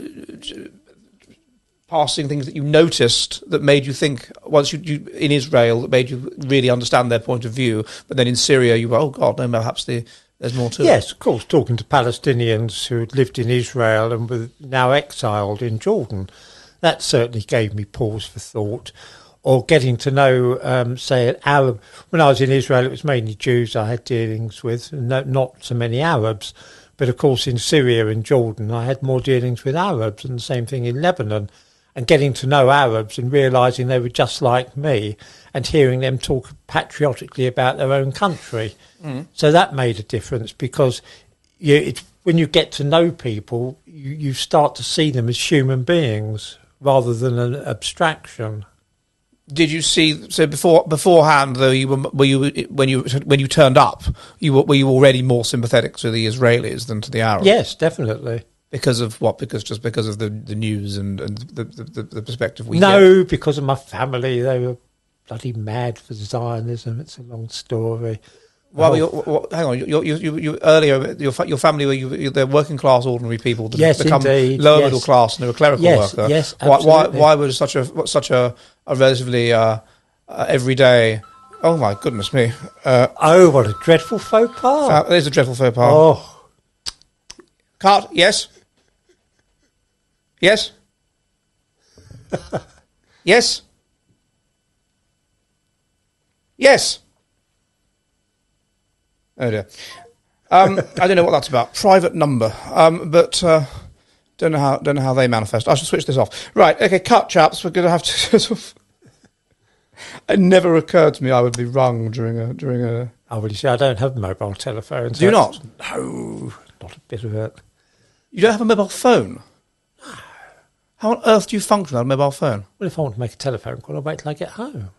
passing things that you noticed that made you think, once you, you in Israel, that made you really understand their point of view, but then in Syria you were, oh God, no, perhaps the, there's more to yes, it. Yes, of course, talking to Palestinians who had lived in Israel and were now exiled in Jordan, that certainly gave me pause for thought. Or getting to know, um, say, an Arab. When I was in Israel, it was mainly Jews I had dealings with, no, not so many Arabs. But of course, in Syria and Jordan, I had more dealings with Arabs, and the same thing in Lebanon. And getting to know Arabs and realising they were just like me and hearing them talk patriotically about their own country. Mm. So that made a difference because you, it's, when you get to know people, you, you start to see them as human beings rather than an abstraction. Did you see, so before beforehand, though, you were, were you, when you when you turned up, you were, were you already more sympathetic to the Israelis than to the Arabs? Yes, definitely. Because of what? Because just because of the, the news and, and the, the, the perspective we no, get? because of my family. They were bloody mad for Zionism. It's a long story. Well, you're, well, hang on. You, you, you, you earlier, your fa- your family were you, you, they're working class, ordinary people that yes, have become indeed. lower yes. middle class, and they're a clerical yes, worker. Yes, why, why, absolutely. why was such a such a, a relatively uh, uh, everyday? Oh my goodness me! Uh, oh, what a dreadful faux pas! uh, there's a dreadful faux pas. Oh, Cut. Yes. Yes. Yes. Yes. Oh dear. Um, I don't know what that's about. Private number. Um, but uh, don't know how don't know how they manifest. I should switch this off. Right. Okay. Cut, chaps. We're going to have to. Sort of, it never occurred to me I would be rung during a during a. oh, well, you see, I don't have mobile telephones. Do you not? No, not a bit of it. You don't have a mobile phone. How on earth do you function on a mobile phone? Well, if I want to make a telephone call, I'll wait till I get home.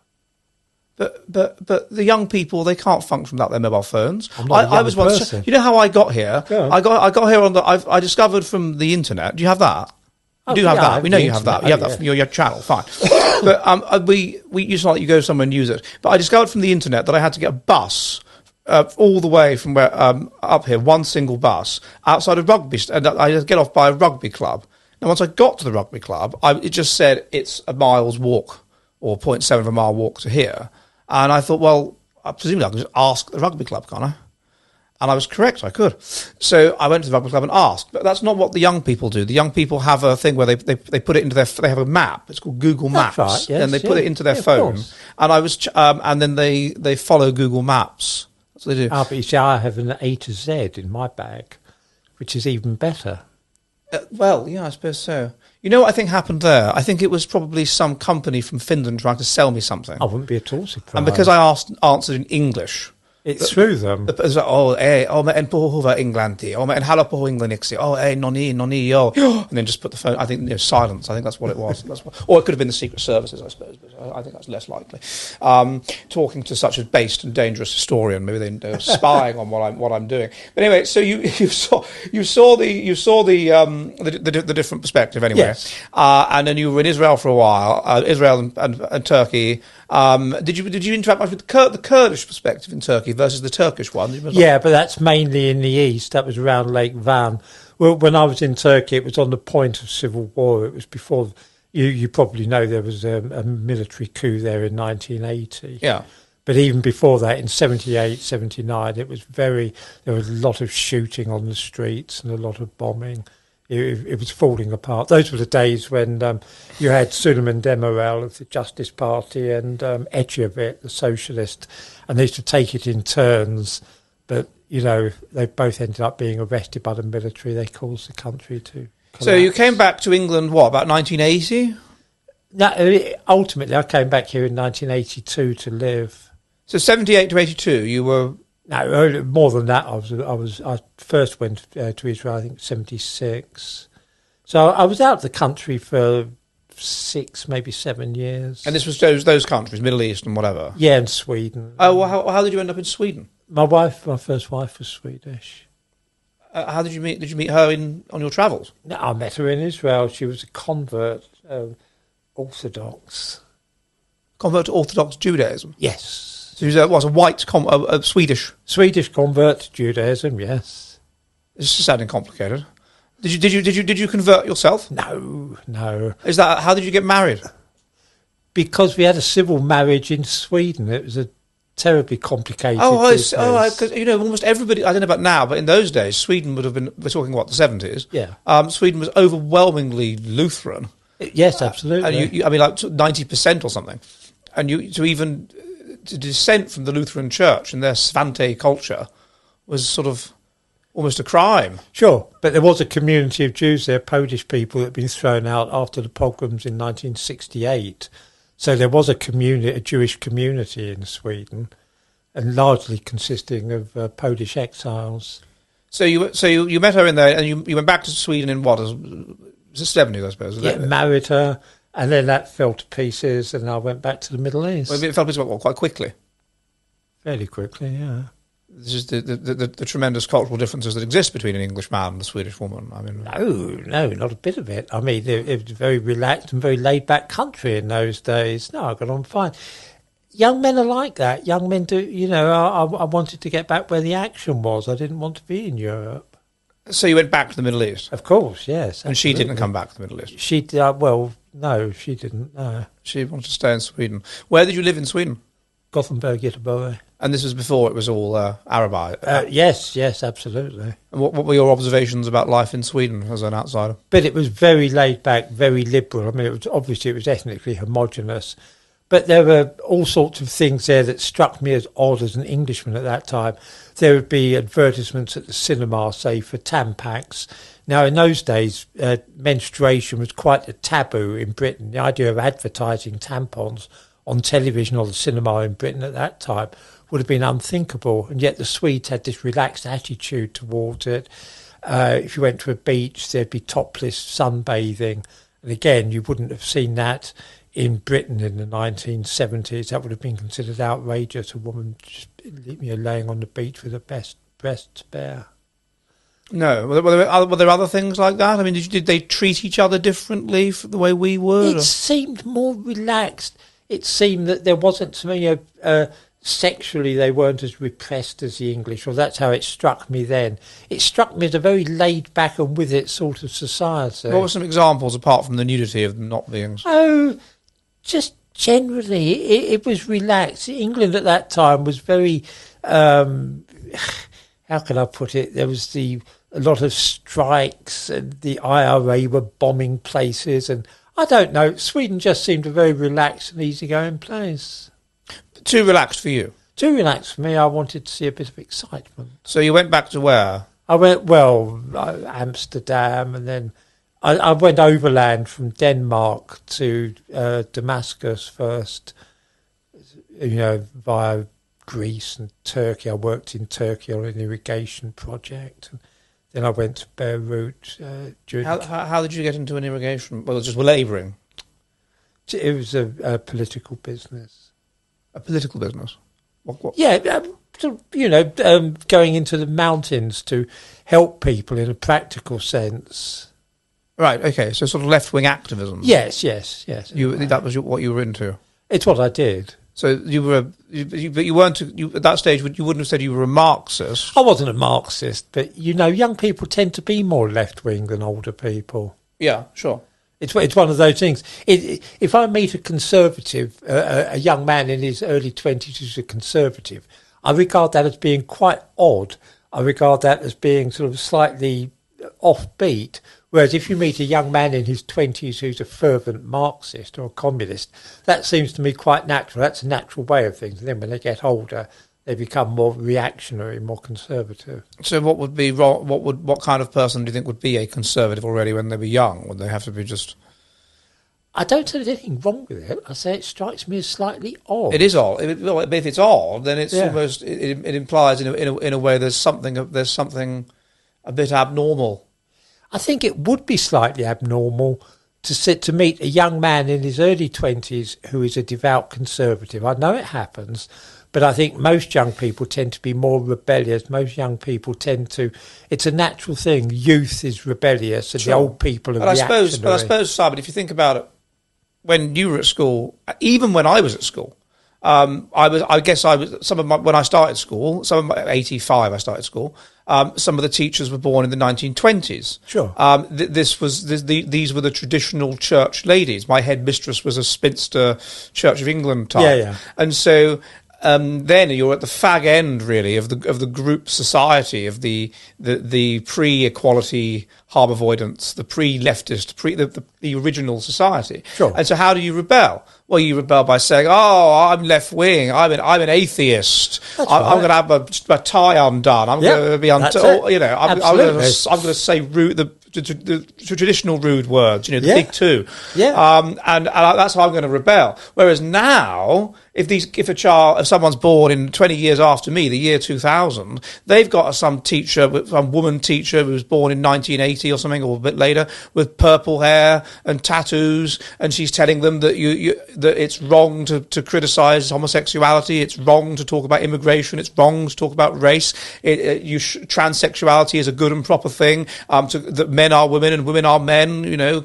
But but but the young people, they can't function without their mobile phones. I'm not a I, I young was once. person. You know how I got here? Go on. I got I got here on the. I've, I discovered from the internet. Do you have that? Oh, You do have yeah, I that. have We know the you have that. internet. You have Oh, that from yeah. your, your channel. Fine. But um, uh, we we used to like you go somewhere and use it. But I discovered from the internet that I had to get a bus. Uh, all the way from where um, up here, one single bus outside of rugby, st- and I had to get off by a rugby club. Now, once I got to the rugby club, I, it just said it's a mile's walk or zero point seven of a mile walk to here, and I thought, well, I presumably I can just ask the rugby club, can't I? And I was correct, I could. So I went to the rugby club and asked, but that's not what the young people do. The young people have a thing where they they, they put it into their, they have a map. It's called Google Maps, That's right, yes, and they put yeah. it into their Yeah, of phone. course. And I was, ch- um, and then they they follow Google Maps. That's what they do. Ah, but you see, I have an A to Z in my bag, which is even better. Uh, well, yeah, I suppose so. You know what I think happened there? I think it was probably some company from Finland trying to sell me something. I wouldn't be at all surprised. And because I asked, answered in English, it's through them. it was like, oh, eh, oh, mä en puhu hyvä englantia. Oh, mä en halua puhua englanniksi. Oh, eh, no niin, no niin, yo. And then just put the phone, I think, you know, silence. I think that's what it was. That's what, or it could have been the Secret Services, I suppose, but I, I think that's less likely. Um, talking to such a based and dangerous historian, maybe they, they're spying on what I'm what I'm doing. But anyway, so you, you saw you saw the you saw the um, the, the, the different perspective anyway, Yes. uh, and then you were in Israel for a while, uh, Israel and, and, and Turkey. Um, did you did you interact much with the, Kur- the Kurdish perspective in Turkey versus the Turkish one? Yeah, but that's mainly in the east. That was around Lake Van. Well, when I was in Turkey, it was on the point of civil war. It was before, you, you probably know there was a, a military coup there in nineteen eighty. Yeah. But even before that, in seventy-eight, seventy-nine, it was very, there was a lot of shooting on the streets and a lot of bombing. It, it was falling apart. Those were the days when um, you had Suleiman Demirel of the Justice Party and um, Ecevit, the socialist, and they used to take it in turns. But, you know, they both ended up being arrested by the military. They caused the country to collapse. So you came back to England, what, about nineteen eighty? No, ultimately, I came back here in nineteen eighty-two to live. So seventy-eight to eighty-two, you were... No, more than that. I was, I was, I first went uh, to Israel, I think, seventy-six. So I was out of the country for six, maybe seven years. And this was those, those countries, Middle East and whatever? Yeah, and Sweden. Oh, well, how, how did you end up in Sweden? My wife, my first wife, was Swedish. Uh, how did you meet? Did you meet her in on your travels? No, I met her in Israel. She was a convert, um, Orthodox. Convert to Orthodox Judaism? Yes. So she was a, was a white, com- a, a Swedish... Swedish convert to Judaism, yes. This is sounding complicated. Did you did you did you did you convert yourself? No, no. Is that how did you get married? Because we had a civil marriage in Sweden. It was a terribly complicated Oh, I, business. oh, because you know almost everybody. I don't know about now, but in those days, Sweden would have been. We're talking what the seventies. Yeah. Um, Sweden was overwhelmingly Lutheran. Yes, absolutely. And you, you, I mean, like ninety percent or something. And you to even to dissent from the Lutheran Church and their Svante culture was sort of almost a crime. Sure, but there was a community of Jews there, Polish people, that had been thrown out after the pogroms in nineteen sixty-eight. So there was a community, a Jewish community in Sweden, and largely consisting of uh, Polish exiles. So you so you, you met her in there, and you you went back to Sweden in what? Was it seventies, I suppose? Was Yeah, that- married her, and then that fell to pieces, and I went back to the Middle East. Well, it fell apart quite quickly. Fairly quickly, yeah. This is the the, the the tremendous cultural differences that exist between an English man and a Swedish woman. I mean, No, no, not a bit of it. I mean, it, it was a very relaxed and very laid-back country in those days. No, I got on fine. young men are like that. Young men do, you know, I, I wanted to get back where the action was. I didn't want to be in Europe. So you went back to the Middle East? Of course, yes. And absolutely. she didn't come back to the Middle East? She, uh, well, no, she didn't, no. She wanted to stay in Sweden. Where did you live in Sweden? Gothenburg, Göteborg. And this was before it was all uh, Arabized? Uh, yes, yes, absolutely. And what, what were your observations about life in Sweden as an outsider? But it was very laid back, very liberal. I mean, it was obviously it was ethnically homogenous. But there were all sorts of things there that struck me as odd as an Englishman at that time. There would be advertisements at the cinema, say, for Tampax. Now, in those days, uh, menstruation was quite a taboo in Britain. The idea of advertising tampons on television or the cinema in Britain at that time would have been unthinkable. And yet the Swedes had this relaxed attitude towards it. Uh, if you went to a beach, there'd be topless sunbathing. And again, you wouldn't have seen that in Britain in the nineteen seventies. That would have been considered outrageous, a woman just, you know, laying on the beach with her best breasts bare. No. Were there, were, there other, were there other things like that? I mean, did, you, did they treat each other differently from the way we would? It or? seemed more relaxed. It seemed that there wasn't, you know, uh, sexually they weren't as repressed as the English, or that's how it struck me then. It struck me as a very laid back and with it sort of society. What were some examples apart from the nudity of them not being? Oh, just generally, it, it was relaxed. England at that time was very, um, how can I put it? There was the a lot of strikes, and the I R A were bombing places, and I don't know. Sweden just seemed a very relaxed and easygoing place. Too relaxed for you? Too relaxed for me. I wanted to see a bit of excitement. So you went back to where? I went, well, uh, Amsterdam, and then I, I went overland from Denmark to uh, Damascus first, you know, via Greece and Turkey. I worked in Turkey on an irrigation project. And then I went to Beirut. Uh, during how, how, how did you get into an irrigation? Well, just labouring? It was a, a political business. A political business? What, what? Yeah, um, so, you know, um, going into the mountains to help people in a practical sense. Right, okay, so sort of left-wing activism. Yes, yes, yes. You, that was what you were into? It's what I did. So you were, you, you, but you weren't, you, at that stage, you wouldn't have said you were a Marxist. I wasn't a Marxist, but, you know, young people tend to be more left-wing than older people. Yeah, sure. It's it's one of those things. It, it, if I meet a conservative, uh, a young man in his early twenties who's a conservative, I regard that as being quite odd. I regard that as being sort of slightly offbeat. Whereas if you meet a young man in his twenties who's a fervent Marxist or a communist, that seems to me quite natural. That's a natural way of things. And then when they get older, they become more reactionary, more conservative. So what would be wrong? What would what kind of person do you think would be a conservative already when they were young? Would they have to be just? I don't say there's anything wrong with it. I say it strikes me as slightly odd. It is odd. If, well, if it's odd, then it's Yeah. almost it, it implies in a, in a in a way there's something there's something a bit abnormal. I think it would be slightly abnormal to sit to meet a young man in his early twenties who is a devout conservative. I know it happens. But I think most young people tend to be more rebellious. Most young people tend to... It's a natural thing. Youth is rebellious and Sure. the old people are But I reactionary. suppose, but I suppose, Simon, if you think about it, when you were at school, even when I was at school, um, I was. I guess I was. Some of my when I started school, some of my eighty-five, I started school. Um, some of the teachers were born in the nineteen twenties. Sure. Um, th- this was this, the, these were the traditional church ladies. My headmistress was a spinster Church of England type. Yeah, yeah. And so. Um, then you're at the fag end, really, of the of the group society, of the the, the pre-equality harm avoidance, the pre-leftist, pre the, the, the original society. Sure. And so, how do you rebel? Well, you rebel by saying, "Oh, I'm left wing. I'm an I'm an athist. I'm, That's I'm right. going to have my, my tie undone. I'm Yeah, going to be that's undone. it. You know, I'm, I'm Absolutely. going to I'm going to say rude the." The, the, the traditional rude words, you know, the Yeah. big two, Yeah. um, and, and that's how I'm going to rebel. Whereas now, if these, if a child, if someone's born in twenty years after me, the year two thousand, they've got some teacher, some woman teacher who was born in nineteen eighty or something, or a bit later, with purple hair and tattoos, and she's telling them that you, you that it's wrong to, to criticise homosexuality, it's wrong to talk about immigration, it's wrong to talk about race, it, it, you sh- transsexuality is a good and proper thing, um, to, that men are women and women are men, you know.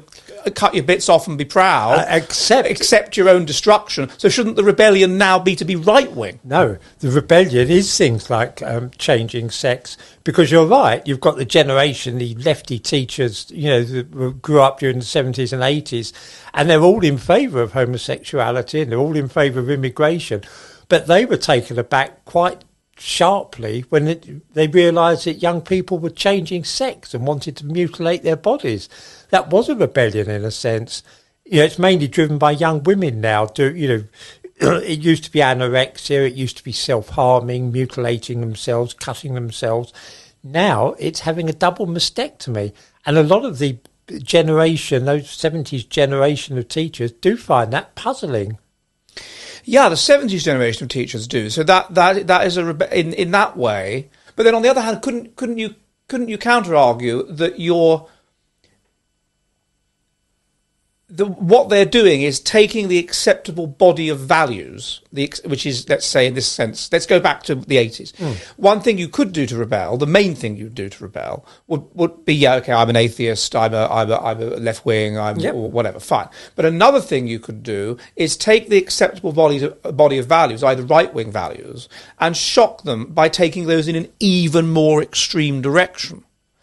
cut cut your bits off and be proud. Uh, accept accept your own destruction. So shouldn't the rebellion now be to be right wing? No, the rebellion is things like um, changing sex, because you're right. You've got the generation, the lefty teachers, you know, that grew up during the seventies and eighties, and they're all in favour of homosexuality and they're all in favour of immigration, but they were taken aback quite sharply when it, they realised that young people were changing sex and wanted to mutilate their bodies. That was a rebellion in a sense. You know, it's mainly driven by young women now. Do you know? It used to be anorexia. It used to be self-harming, mutilating themselves, cutting themselves. Now it's having a double mastectomy, and a lot of the generation, those seventies generation of teachers, do find that puzzling. Yeah, the seventies generation of teachers do. So that that that is a rebe- in in that way. But then on the other hand, couldn't couldn't you couldn't you counter argue that you're the what they're doing is taking the acceptable body of values, the which is, let's say in this sense, let's go back to the eighties. Mm. One thing you could do to rebel, the main thing you'd do to rebel, would would be, yeah, okay, I'm an atheist, I'm a I'm a, I'm a left wing, I'm yep. or whatever, fine. But another thing you could do is take the acceptable body of, body of values, either right wing values, and shock them by taking those in an even more extreme direction.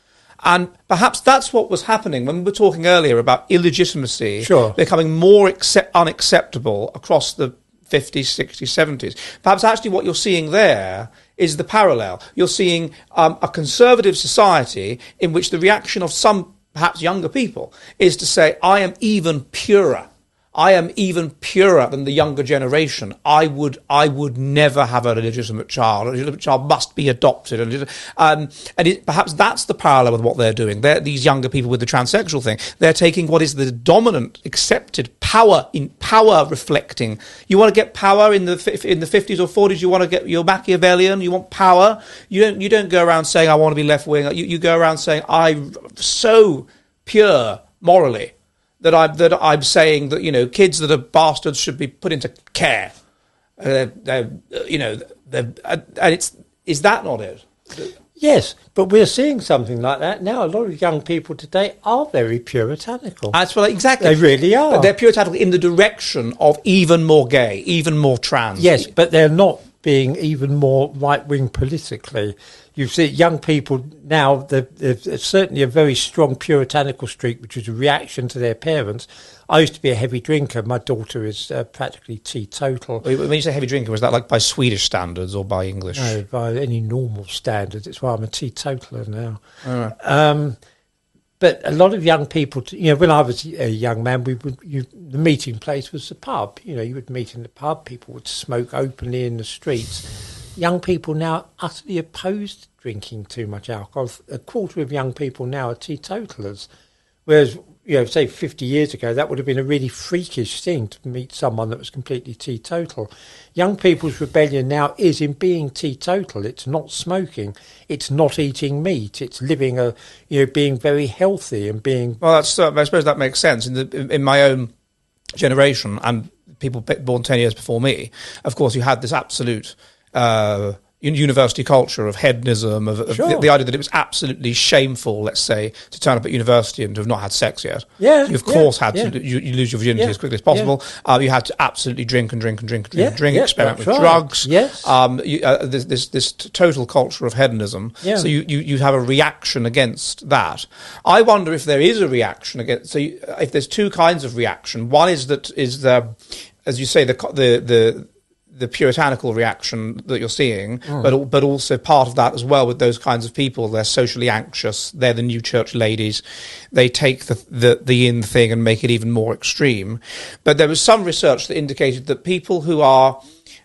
And perhaps that's what was happening when we were talking earlier about illegitimacy sure. becoming more accept- unacceptable across the fifties, sixties, seventies. Perhaps actually what you're seeing there is the parallel. You're seeing um, a conservative society in which the reaction of some, perhaps younger people, is to say, I am even purer. I am even purer than the younger generation. I would, I would never have a legitimate child. A legitimate child must be adopted. Um, and it, perhaps that's the parallel with what they're doing. They're, these younger people with the transsexual thing, they're taking what is the dominant, accepted power in power reflecting. You want to get power in the in the fifties or forties. You want to get you're Machiavellian. You want power. You don't you don't go around saying I want to be left wing. You you go around saying I'm so pure morally that I'm that I'm saying that, you know, kids that are bastards should be put into care. Uh, they're, they're, you know, they're, uh, and it's is that not it? Yes, but we're seeing something like that now. A lot of young people today are very puritanical. That's what exactly they really are. But they're puritanical in the direction of even more gay, even more trans. Yes, but they're not being even more right-wing politically. You see young people now, there's certainly a very strong puritanical streak, which is a reaction to their parents. I used to be a heavy drinker. My daughter is uh, practically teetotal. When you say heavy drinker, was that like by Swedish standards or by English? No, by any normal standards. It's why I'm a teetotaler now. All right. Um, but a lot of young people, you know, when I was a young man, we would you, the meeting place was the pub. You know, you would meet in the pub. People would smoke openly in the streets. Young people now are utterly opposed to drinking too much alcohol. A quarter of young people now are teetotalers, whereas, you know, say fifty years ago, that would have been a really freakish thing to meet someone that was completely teetotal. Young people's rebellion now is in being teetotal. It's not smoking. It's not eating meat. It's living a, you know, being very healthy and being. Well, that's. Uh, I suppose that makes sense in the in my own generation and people born ten years before me. Of course, you had this absolute. Uh, university culture of hedonism, of, of sure. the, the idea that it was absolutely shameful, let's say, to turn up at university and to have not had sex yet. Yeah, you of yeah, course had yeah. to you, you lose your virginity yeah. as quickly as possible. Yeah. Uh, you had to absolutely drink and drink and drink and drink yeah. and drink, yeah, experiment with right. drugs. Yes, um, you, uh, this, this this total culture of hedonism. Yeah. So you, you you have a reaction against that. I wonder if there is a reaction against. So you, if there's two kinds of reaction. One is that is the, as you say, the the the the puritanical reaction that you're seeing, mm. but but also part of that as well with those kinds of people. They're socially anxious. They're the new church ladies. They take the, the, the in thing and make it even more extreme. But there was some research that indicated that people who are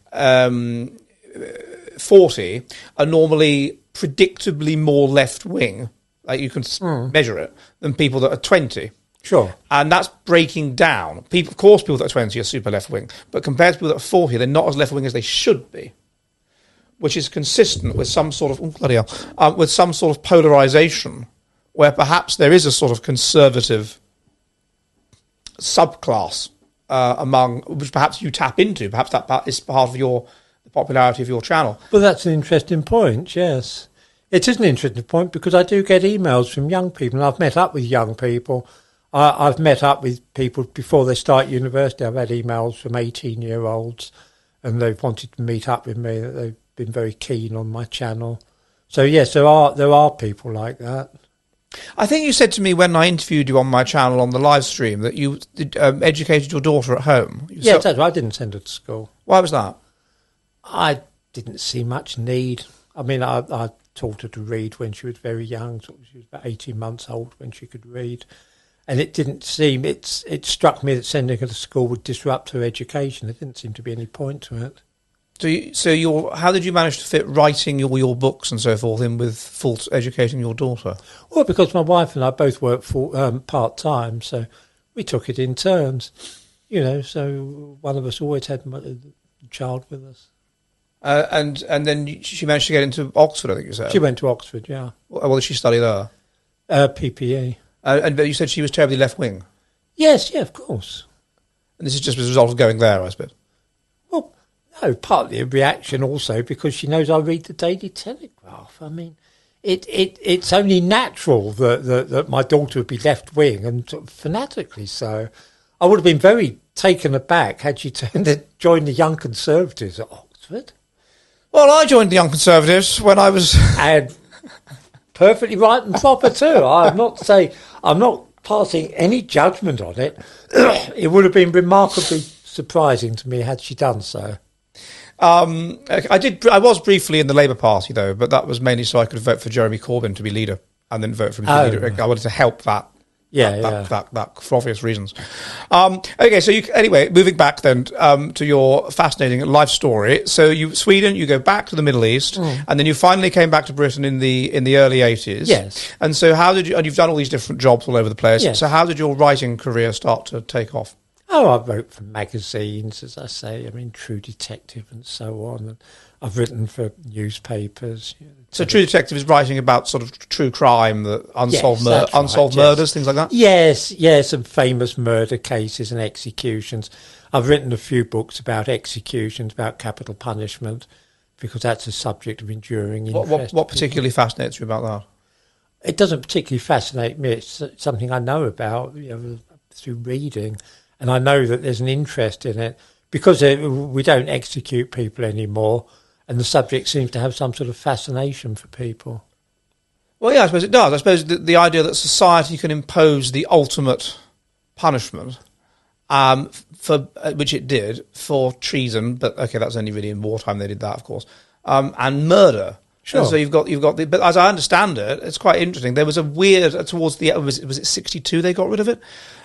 um, forty are normally predictably more left-wing, like you can mm. measure it, than people that are twenty. Sure. And that's breaking down. People, of course, people that are twenty are super left-wing, but compared to people that are forty, they're not as left-wing as they should be, which is consistent with some sort of, oh, bloody hell, uh, with some sort of polarisation, where perhaps there is a sort of conservative subclass uh, among, which perhaps you tap into. Perhaps that is part of your the popularity of your channel. Well, that's an interesting point, yes. It is an interesting point because I do get emails from young people, and I've met up with young people I, I've met up with people before they start university. I've had emails from eighteen-year-olds, and they've wanted to meet up with me. That they've been very keen on my channel. So yes, there are there are people like that. I think you said to me when I interviewed you on my channel on the live stream that you um, educated your daughter at home. Yes, so, I didn't send her to school. Why was that? I didn't see much need. I mean, I, I taught her to read when she was very young. So she was about eighteen months old when she could read. And it didn't seem, it's, it struck me that sending her to school would disrupt her education. There didn't seem to be any point to it. So, you, so your, how did you manage to fit writing all your books and so forth in with full educating your daughter? Well, because my wife and I both work full, um, part-time, so we took it in turns, you know, so one of us always had a child with us. Uh, and and then she managed to get into Oxford, I think you said. She went to Oxford, yeah. What did she study there? Uh, P P E. Uh, and but you said she was terribly left-wing? Yes, yeah, of course. And this is just as a result of going there, I suppose? Well, no, partly a reaction also because she knows I read the Daily Telegraph. I mean, it, it it's only natural that, that, that my daughter would be left-wing and sort of fanatically so. I would have been very taken aback had she turned to join the Young Conservatives at Oxford. Well, I joined the Young Conservatives when I was... And perfectly right and proper too. I'm not saying... I'm not passing any judgment on it. It would have been remarkably surprising to me had she done so. Um, I did. I was briefly in the Labour Party, though, but that was mainly so I could vote for Jeremy Corbyn to be leader and then vote for him to Oh. be leader. I wanted to help that. Yeah, that, yeah. That, that, that for obvious reasons. Um, okay, so you, anyway, moving back then um, to your fascinating life story. So you Sweden, you go back to the Middle East, Mm. and then you finally came back to Britain in the in the early eighties. Yes. And so how did you? And you've done all these different jobs all over the place. Yes. So how did your writing career start to take off? Oh, I wrote for magazines, as I say. I mean, True Detective and so on. And I've written for newspapers. You know, So True Detective is writing about sort of true crime, the unsolved, Yes, mur- that's right, unsolved yes. murders, things like that? Yes, yes, and famous murder cases and executions. I've written a few books about executions, about capital punishment, because that's a subject of enduring What, interest. what, what particularly fascinates you about that? It doesn't particularly fascinate me. It's something I know about, you know, through reading, and I know that there's an interest in it because we don't execute people anymore, and the subject seems to have some sort of fascination for people. Well, yeah, I suppose it does. I suppose the, the idea that society can impose the ultimate punishment, um, for uh, which it did, for treason, but okay, that's only really in wartime they did that, of course, um, and murder. Sure. And so you've got you've got the, but as I understand it, it's quite interesting. There was a weird uh, towards the was it, was it sixty-two they got rid of it.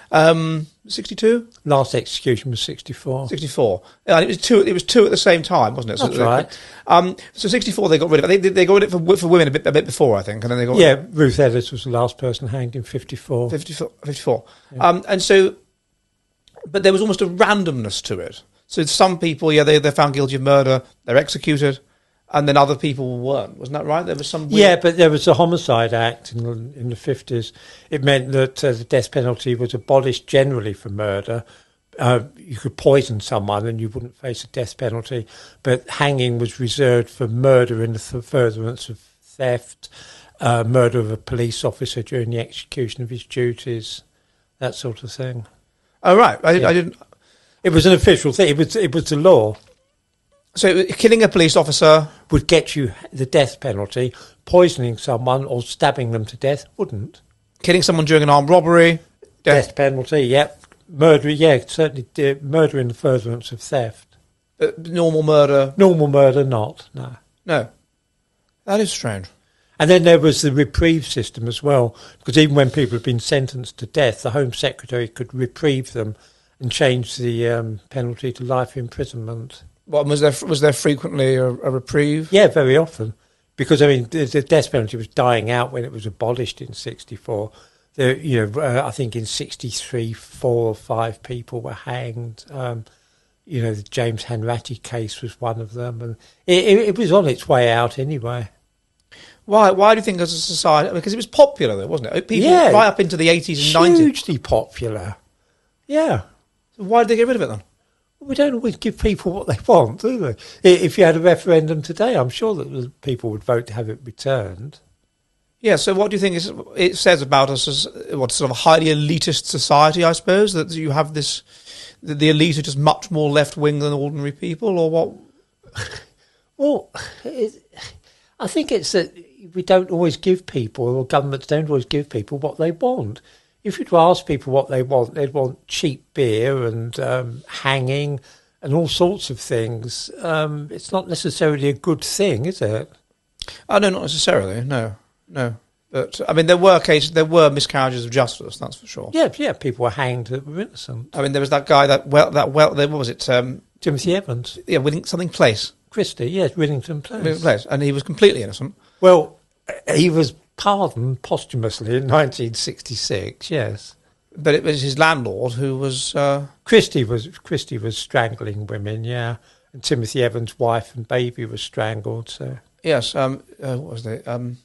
Um, sixty-two? Last execution was sixty-four. sixty-four. Yeah, it was two. It was two at the same time, wasn't it? That's so, right. Um, so sixty-four they got rid of it. They, they got rid of it for, for women a bit a bit before, I think, and then they got Yeah, Ruth Ellis was the last person hanged in fifty-four. fifty-four. fifty-four. Yeah. Um, and so, but there was almost a randomness to it. So some people, yeah, they they're found guilty of murder, they're executed, and then other people weren't. Wasn't that right? There was some. Weird... Yeah, but there was a Homicide Act in the, in the fifties. It meant that uh, the death penalty was abolished generally for murder. Uh, you could poison someone and you wouldn't face a death penalty, but hanging was reserved for murder in the th- furtherance of theft, uh, murder of a police officer during the execution of his duties, that sort of thing. Oh right, I, did, Yeah. I didn't. It was an official thing. It was it was the law. So killing a police officer Would get you the death penalty. Poisoning someone or stabbing them to death wouldn't. killing someone during an armed robbery, death. Death penalty, yep. Murder, yeah, certainly uh, murder in the furtherance of theft. Uh, normal murder, Normal murder, not, no. no. That is strange. And then there was the reprieve system as well, because even when people had been sentenced to death, the Home Secretary could reprieve them and change the um, penalty to life imprisonment. What was there? Was there frequently a, a reprieve? Yeah, very often. Because, I mean, the, the death penalty was dying out when it was abolished in sixty-four. There, you know, uh, I think in sixty-three, four or five people were hanged. Um, you know, the James Hanratty case was one of them. And it, it, it was on its way out anyway. Why? Why do you think as a society? Because it was popular, though, wasn't it? People Yeah. right up into the eighties and nineties. Hugely popular. Yeah. So why did they get rid of it then? We don't always give people what they want, do they? I- If you had a referendum today, I'm sure that the people would vote to have it returned. Yeah, so what do you think is, it says about us as what sort of a highly elitist society, I suppose, that you have this, the, the elite are just much more left-wing than ordinary people, or what? Well, it, I think it's that we don't always give people, or governments don't always give people what they want. If you'd ask people what they want, they'd want cheap beer and um, hanging and all sorts of things. Um, it's not necessarily a good thing, is it? Oh, no, not necessarily, no. No, but I mean, there were cases, there were miscarriages of justice. That's for sure. Yeah, yeah. People were hanged that were innocent. I mean, there was that guy that well, that well, what was it? Um, Timothy Evans. Yeah, Willing, something Place. Christie, yes, Whittington Place. Whittington Place, and he was completely innocent. Well, he was pardoned posthumously in nineteen sixty-six. Yes, but it was his landlord who was. Uh, Christie was Christie was strangling women. Yeah, and Timothy Evans' wife and baby was strangled. So yes, um, uh, what was it? Um,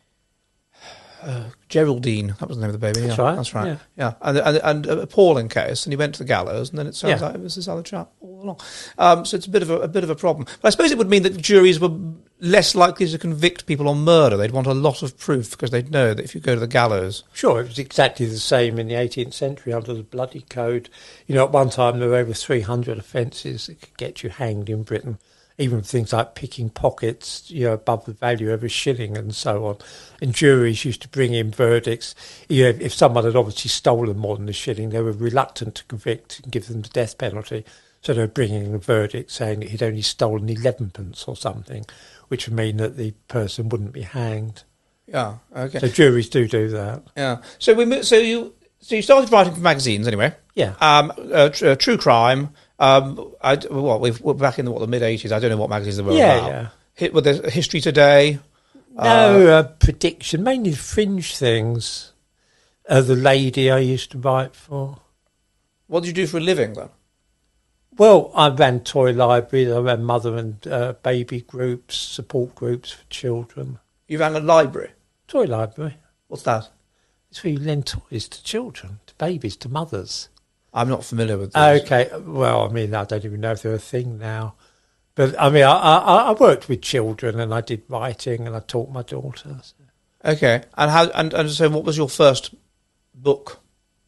Uh, Geraldine, that was the name of the baby. Yeah, that's right. That's right. Yeah, yeah. And, and, and a appalling case, and he went to the gallows, and then it sounds yeah. like it was this other chap all along. Um, so it's a bit of a, a bit of a problem. But I suppose it would mean that juries were less likely to convict people on murder. They'd want a lot of proof because they'd know that if you go to the gallows, sure, it was exactly the same in the eighteenth century under the Bloody Code. You know, at one time there were over three hundred offences that could get you hanged in Britain. Even things like picking pockets, you know, above the value of a shilling and so on. And juries used to bring in verdicts. You know, if someone had obviously stolen more than a shilling, they were reluctant to convict and give them the death penalty. So they were bringing in a verdict saying that he'd only stolen elevenpence or something, which would mean that the person wouldn't be hanged. Yeah, okay. So juries do do that. Yeah. So we mo- so you so you started writing for magazines anyway. Yeah. Um, uh, tr- uh, true crime. Um, I, well, we've, we're back in the, what, the mid eighties. I don't know what magazines there were Yeah, about. yeah. Hit with the History Today. No, uh, prediction, mainly fringe things. Uh, the Lady I used to write for. What did you do for a living then? Well, I ran toy libraries, I ran mother and uh, baby groups, support groups for children. You ran a library. Toy library. What's that? It's where you lend toys to children, to babies, to mothers. I'm not familiar with this. Okay, well, I mean, I don't even know if they're a thing now. But, I mean, I, I, I worked with children and I did writing and I taught my daughter. So. Okay, and how? And, and so what was your first book?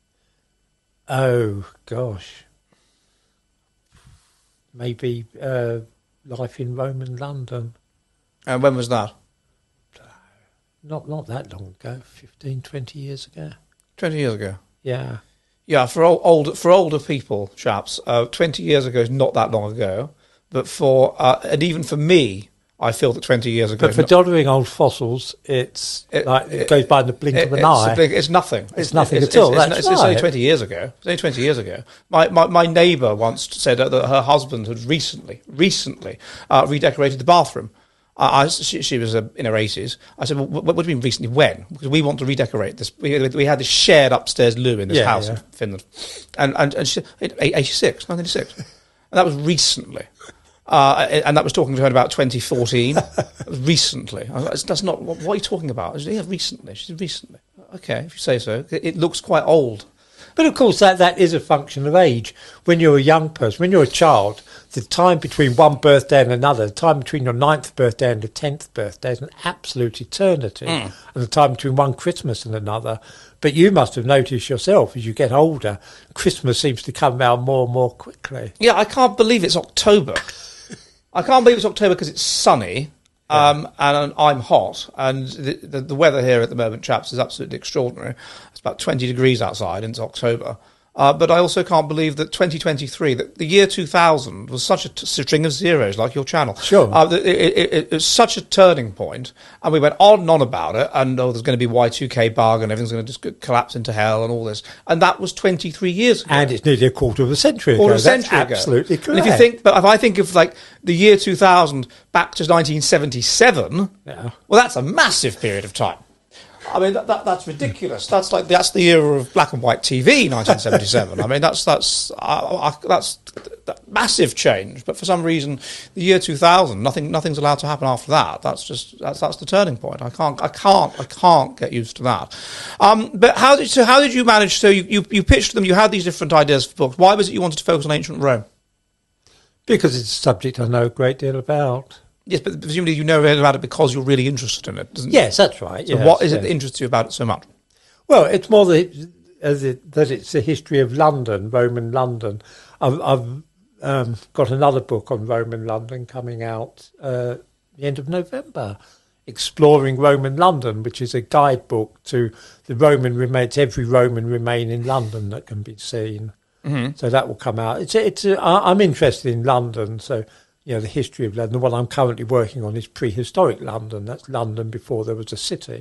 Oh, gosh. Maybe uh, Life in Roman London. And when was that? Not not that long ago, fifteen, twenty years ago. twenty years ago. Yeah. Yeah, for old, older for older people, chaps, uh, twenty years ago is not that long ago. But for uh, and even for me, I feel that twenty years ago. But for doddering old fossils, it's it, like it, it goes by in the blink it, of an it's eye. A big, it's nothing. It's, it's nothing it's, at all. It's, That's it's, right. it's only twenty years ago. It's only twenty years ago. My my, my neighbour once said that her husband had recently recently uh, redecorated the bathroom. I, I, she, she was uh, in her eighties. I said, well, what, what do you mean recently? When? Because we want to redecorate this. We, we had this shared upstairs loo in this Yeah, house yeah. in Finland. And, and, and she said, eighty-six, nineteen eighty-six. And that was recently. Uh, and that was talking to her about twenty fourteen. Recently. I was like, that's not, what, what are you talking about? I said, yeah, recently. She said, recently. Okay, if you say so. It, it looks quite old. But of course, that, that is a function of age. When you're a young person, when you're a child, the time between one birthday and another, the time between your ninth birthday and the tenth birthday is an absolute eternity. Mm. And the time between one Christmas and another. But you must have noticed yourself, as you get older, Christmas seems to come around more and more quickly. Yeah, I can't believe it's October. I can't believe it's October because it's sunny. Yeah. Um, and I'm hot, and the, the, the weather here at the moment, chaps, is absolutely extraordinary. It's about twenty degrees outside, and it's October. Uh, but I also can't believe that twenty twenty-three, that the year two thousand was such a t- string of zeros, like your channel. Sure. Uh, it, it, it, it was such a turning point, and we went on and on about it, and oh, there's going to be Y two K bug, and everything's going to just collapse into hell, and all this. And that was twenty-three years ago. And it's nearly a quarter of a century ago. Quarter of a century That's ago. absolutely correct. And if you think, but if I think of like the year two thousand back to nineteen seventy-seven, Yeah. well, that's a massive period of time. I mean, that, that that's ridiculous. That's like that's the era of black and white T V, nineteen seventy-seven. I mean, that's that's uh, that's that massive change. But for some reason, the year two thousand, nothing nothing's allowed to happen after that. That's just that's that's the turning point. I can't I can't I can't get used to that. Um, but how did so how did you manage? So you, you you pitched them. You had these different ideas for books. Why was it you wanted to focus on ancient Rome? Because it's a subject I know a great deal about. Yes, but presumably you know about it because you're really interested in it, doesn't Yes, that's right. So yes, what is it yes. that interests you about it so much? Well, it's more that, as it, that it's the history of London, Roman London. I've, I've um, got another book on Roman London coming out uh, the end of November, Exploring Roman London, which is a guidebook to the Roman remains, every Roman remain in London that can be seen. Mm-hmm. So that will come out. It's, it's. A, I'm interested in London, so you know the history of London. The one I'm currently working on is prehistoric London. That's London before there was a city.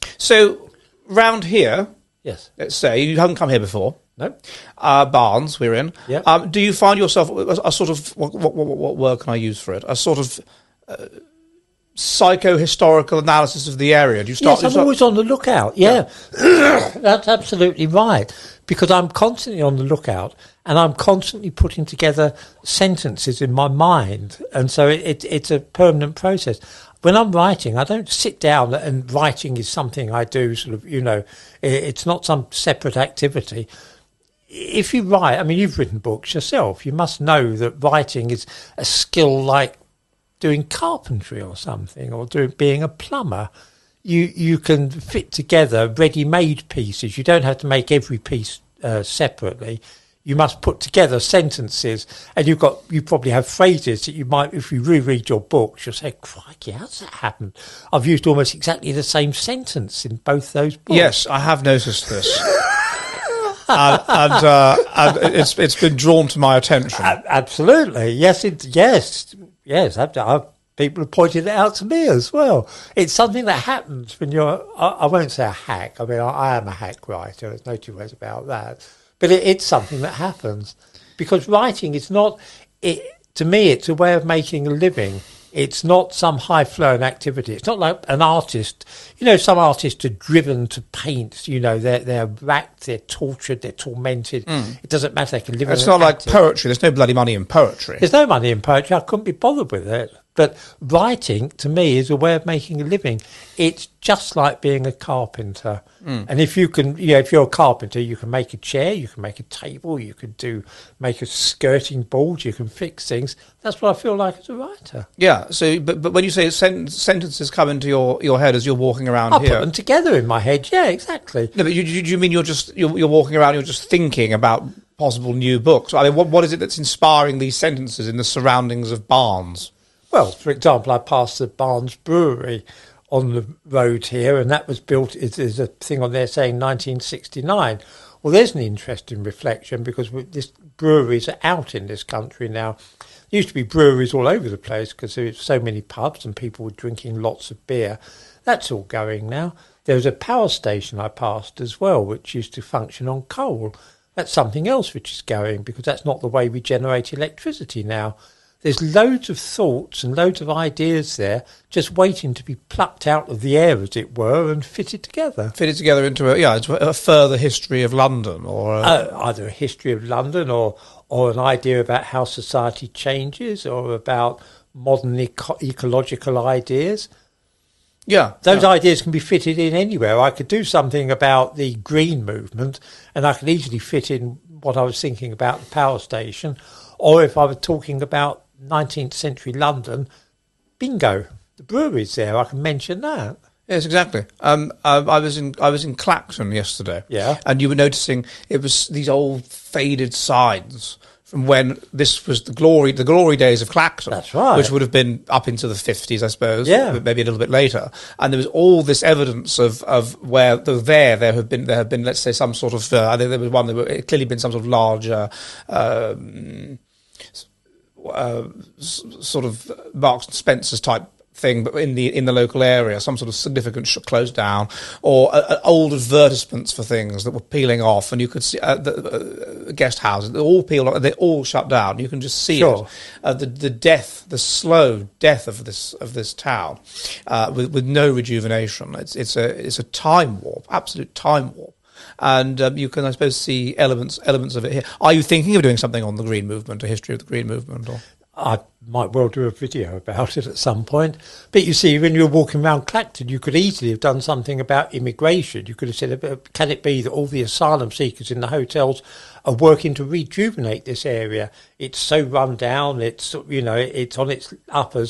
So round here, yes, let's say you haven't come here before. No, uh, Barnes we're in. Yeah. Um, do you find yourself a, a sort of what, what, what, what word can I use for it? A sort of uh, psycho-historical analysis of the area. Do you start? Yes, I'm start, always on the lookout. Yeah, yeah. That's absolutely right. Because I'm constantly on the lookout, and I'm constantly putting together sentences in my mind, and so it, it, it's a permanent process. When I'm writing, I don't sit down, and writing is something I do. Sort of, you know, it, it's not some separate activity. If you write, I mean, you've written books yourself. You must know that writing is a skill like doing carpentry or something, or doing being a plumber. You you can fit together ready-made pieces. You don't have to make every piece uh, separately. You must put together sentences, and you've got you probably have phrases that you might, if you reread your books, you'll say, "Crikey, how's that happen? I've used almost exactly the same sentence in both those books." Yes, I have noticed this, and, and, uh, and it's it's been drawn to my attention. A- absolutely, yes, it, yes, yes. I've, I've, people have pointed it out to me as well. It's something that happens when you're, I, I won't say a hack, I mean, I, I am a hack writer, there's no two ways about that, but it, it's something that happens. Because writing is not, it, to me, it's a way of making a living. It's not some high-flowing activity. It's not like an artist. You know, some artists are driven to paint. You know, they're, they're racked, they're tortured, they're tormented. Mm. It doesn't matter. They can live. It's in not like active. poetry. There's no bloody money in poetry. There's no money in poetry. I couldn't be bothered with it. But writing, to me, is a way of making a living. It's just like being a carpenter. Mm. And if you can, you know, if you're a carpenter, you can make a chair, you can make a table, you can do, make a skirting board, you can fix things. That's what I feel like as a writer. Yeah. So, but but when you say sen- sentences come into your, your head as you're walking around I here, put them together in my head. Yeah, exactly. No, but you, you, you mean you're just you're, you're walking around, you're just thinking about possible new books? I mean, what what is it that's inspiring these sentences in the surroundings of Barnes? Well, for example, I passed the Barnes Brewery on the road here, and that was built, there's a thing on there saying nineteen sixty-nine. Well, there's an interesting reflection, because this breweries are out in this country now. There used to be breweries all over the place because there were so many pubs and people were drinking lots of beer. That's all going now. There was a power station I passed as well, which used to function on coal. That's something else which is going, because that's not the way we generate electricity now. There's loads of thoughts and loads of ideas there just waiting to be plucked out of the air, as it were, and fitted together. Fitted together into a, yeah, into a further history of London, or a... uh, either a history of London, or or an idea about how society changes, or about modern eco- ecological ideas. Yeah. Those yeah. ideas can be fitted in anywhere. I could do something about the green movement, and I could easily fit in what I was thinking about the power station. Or if I were talking about nineteenth century London, bingo, the brewery's there, I can mention that. Yes, exactly. Um, uh, I was in I was in Clacton yesterday, Yeah. and you were noticing it was these old faded signs from when this was the glory the glory days of Clacton. That's right. Which would have been up into the fifties, I suppose. Yeah. Maybe a little bit later. And there was all this evidence of, of where the, there there have been there have been let's say some sort of uh, I think there was one there were it clearly been some sort of larger. Um, Uh, s- sort of Marks and Spencer's type thing, but in the in the local area, some sort of significant sh- closed down, or uh, uh, old advertisements for things that were peeling off, and you could see uh, the uh, guest houses, they all peeled off, they all shut down. You can just see Sure. it, uh, the the death, the slow death of this of this town, uh, with with no rejuvenation. It's it's a it's a time warp, absolute time warp. And um, you can, I suppose, see elements elements of it here. Are you thinking of doing something on the Green Movement, a history of the Green Movement? Or? I might well do a video about it at some point. But you see, when you were walking around Clacton, you could easily have done something about immigration. You could have said, can it be that all the asylum seekers in the hotels are working to rejuvenate this area? It's so run down, it's, you know, it's on its uppers.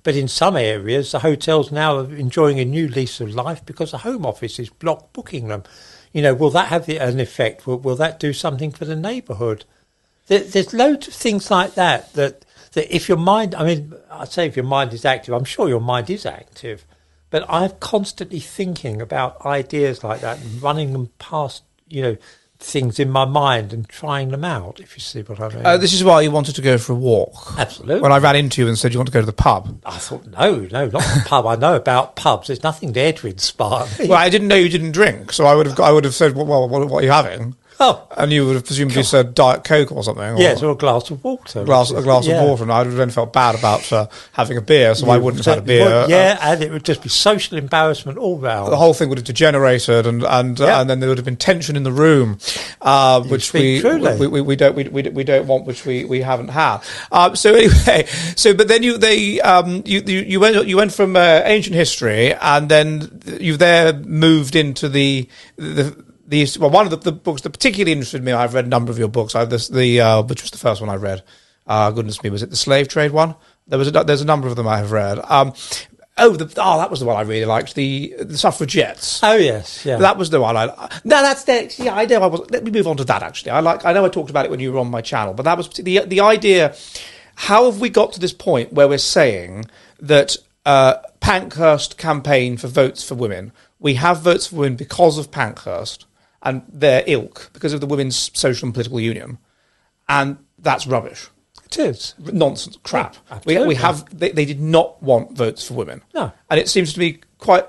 But in some areas, the hotels now are enjoying a new lease of life because the Home Office is block booking them. You know, will that have the, an effect? Will, will that do something for the neighbourhood? There, there's loads of things like that, that that if your mind, I mean, I'd say if your mind is active, I'm sure your mind is active, but I'm constantly thinking about ideas like that and running them past, you know, things in my mind and trying them out, if you see what I mean. Uh, this is why you wanted to go for a walk. Absolutely. When I ran into you and said you want to go to the pub. I thought, no, no, not the pub. I know about pubs. There's nothing there to inspire me. Well, I didn't know you didn't drink, so I would have I would have said, well, well what, what are you having? Oh. And you would have presumably said Diet Coke or something. Or Yes, or a glass of water. a glass, a glass yeah. of water, and I would have then felt bad about uh, having a beer, so I wouldn't have had a beer. Well, yeah, and it would just be social embarrassment all round. The whole thing would have degenerated, and and, uh, Yeah. and then there would have been tension in the room, uh, which we, speak truly. we, we we don't we, we we don't want, which we, we haven't had. Um, so anyway, so but then you they um you you, you went you went from uh, ancient history, and then you there moved into the the. These, well, one of the, the books that particularly interested me, I've read a number of your books. I have this, the uh, which was the first one I read. Uh, goodness me, was it the slave trade one? There was a, there's a number of them I have read. Um, oh, the, oh, that was the one I really liked. The the suffragettes. Oh yes, yeah. That was the one I. No, that's the, yeah. I know. I was. Let me move on to that. Actually, I like. I know I talked about it when you were on my channel, but that was the the idea. How have we got to this point where we're saying that uh, Pankhurst campaign for votes for women? We have votes for women because of Pankhurst and their ilk, because of the Women's Social and Political Union, and that's rubbish. It is Nonsense, crap. Yeah, we, we absolutely. have. They, they did not want votes for women. No. And it seems to me quite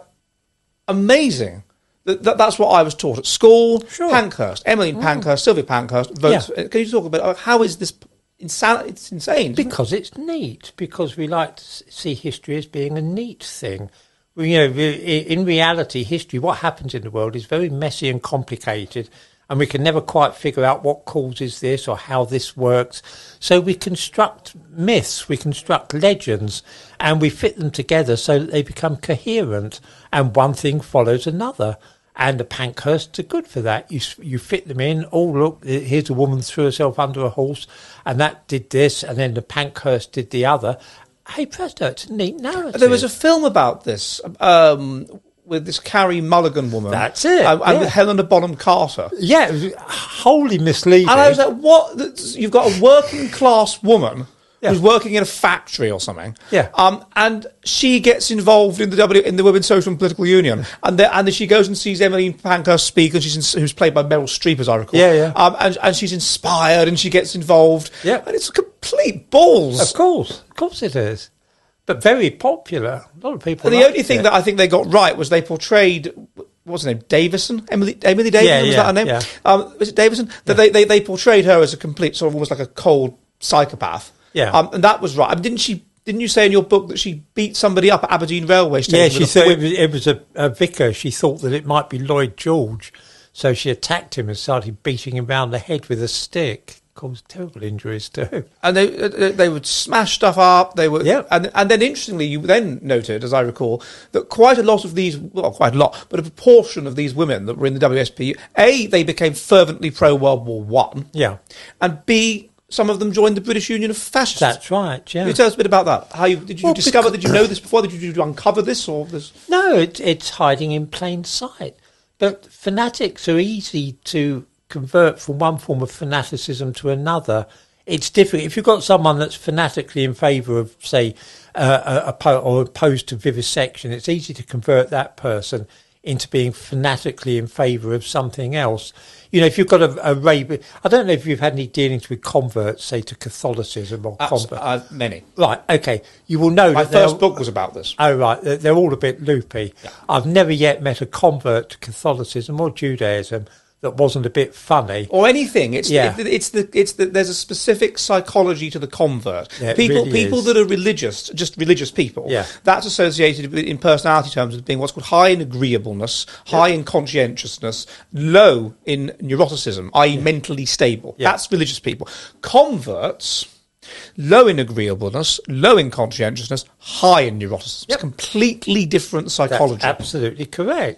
amazing that, that that's what I was taught at school. Sure. Pankhurst, Emmeline Pankhurst, Sylvia Pankhurst votes. Yeah. Can you talk about how is this insane? It's insane. isn't it? Because it's neat. Because we like to s- see history as being a neat thing. Well, you know, re- in reality, history, what happens in the world is very messy and complicated, and we can never quite figure out what causes this or how this works. So we construct myths, we construct legends, and we fit them together so that they become coherent, and one thing follows another. And the Pankhursts are good for that. You s- you fit them in. Oh, look, here's a woman threw herself under a horse, and that did this, and then the Pankhurst did the other. Hey, presto, it's a neat narrative. There was a film about this um, with this Carrie Mulligan woman. That's it, Um, and yeah. with Helena Bonham Carter. Yeah, it was wholly misleading. And I was like, what? That's- You've got a working class woman Yeah. who's working in a factory or something. Yeah. Um, and she gets involved in the W in the Women's Social and Political Union. And the, and then she goes and sees Emmeline Pankhurst speak, and she's in, who's played by Meryl Streep, as I recall. Yeah, yeah. Um, and, and she's inspired, and she gets involved. Yeah. And it's complete balls. Of course, of course it is. But very popular. A lot of people. And the liked only thing it. that I think they got right was they portrayed, what's her name, Davison? Emily Emily Davison, Yeah, was yeah, that her name? yeah. Um, was it Davison? That they, they, they portrayed her as a complete, sort of almost like a cold psychopath. Yeah. Um, and that was right. I mean, didn't she, didn't you say in your book that she beat somebody up at Aberdeen Railway Station? Yeah, she with a thought whip? it was, it was a, a vicar. She thought that it might be Lloyd George. So she attacked him and started beating him round the head with a stick. Caused terrible injuries too. And they uh, they would smash stuff up. They would, Yeah. and and then interestingly, you then noted, as I recall, that quite a lot of these, well, quite a lot, but a proportion of these women that were in the W S P, A, they became fervently pro World War One, Yeah, and B, some of them joined the British Union of Fascists. that's right. Yeah. Can you tell us a bit about that? How you did you Well, discover? becau- Did you know this before? Did you, did you uncover this or this? No, it, it's hiding in plain sight. But fanatics are easy to convert from one form of fanaticism to another. It's different. If you've got someone that's fanatically in favour of, say, uh, a, a po- or opposed to vivisection, it's easy to convert that person into being fanatically in favour of something else. You know, if you've got a, a rabid... I don't know if you've had any dealings with converts, say, to Catholicism or convert. Uh, many. Right, okay. You will know My that they're- first book was about this. Oh, right. They're, they're all a bit loopy. I've never yet met a convert to Catholicism or Judaism that wasn't a bit funny. Or anything. It's Yeah. it, it's the it's the there's a specific psychology to the convert. Yeah, it people really people is. that are religious, just religious people. Yeah. That's associated with, in personality terms with being what's called high in agreeableness, high in conscientiousness, low in neuroticism, that is mentally stable. Yeah. That's religious people. Converts, low in agreeableness, low in conscientiousness, high in neuroticism. Yep. It's completely different psychology. That's absolutely correct.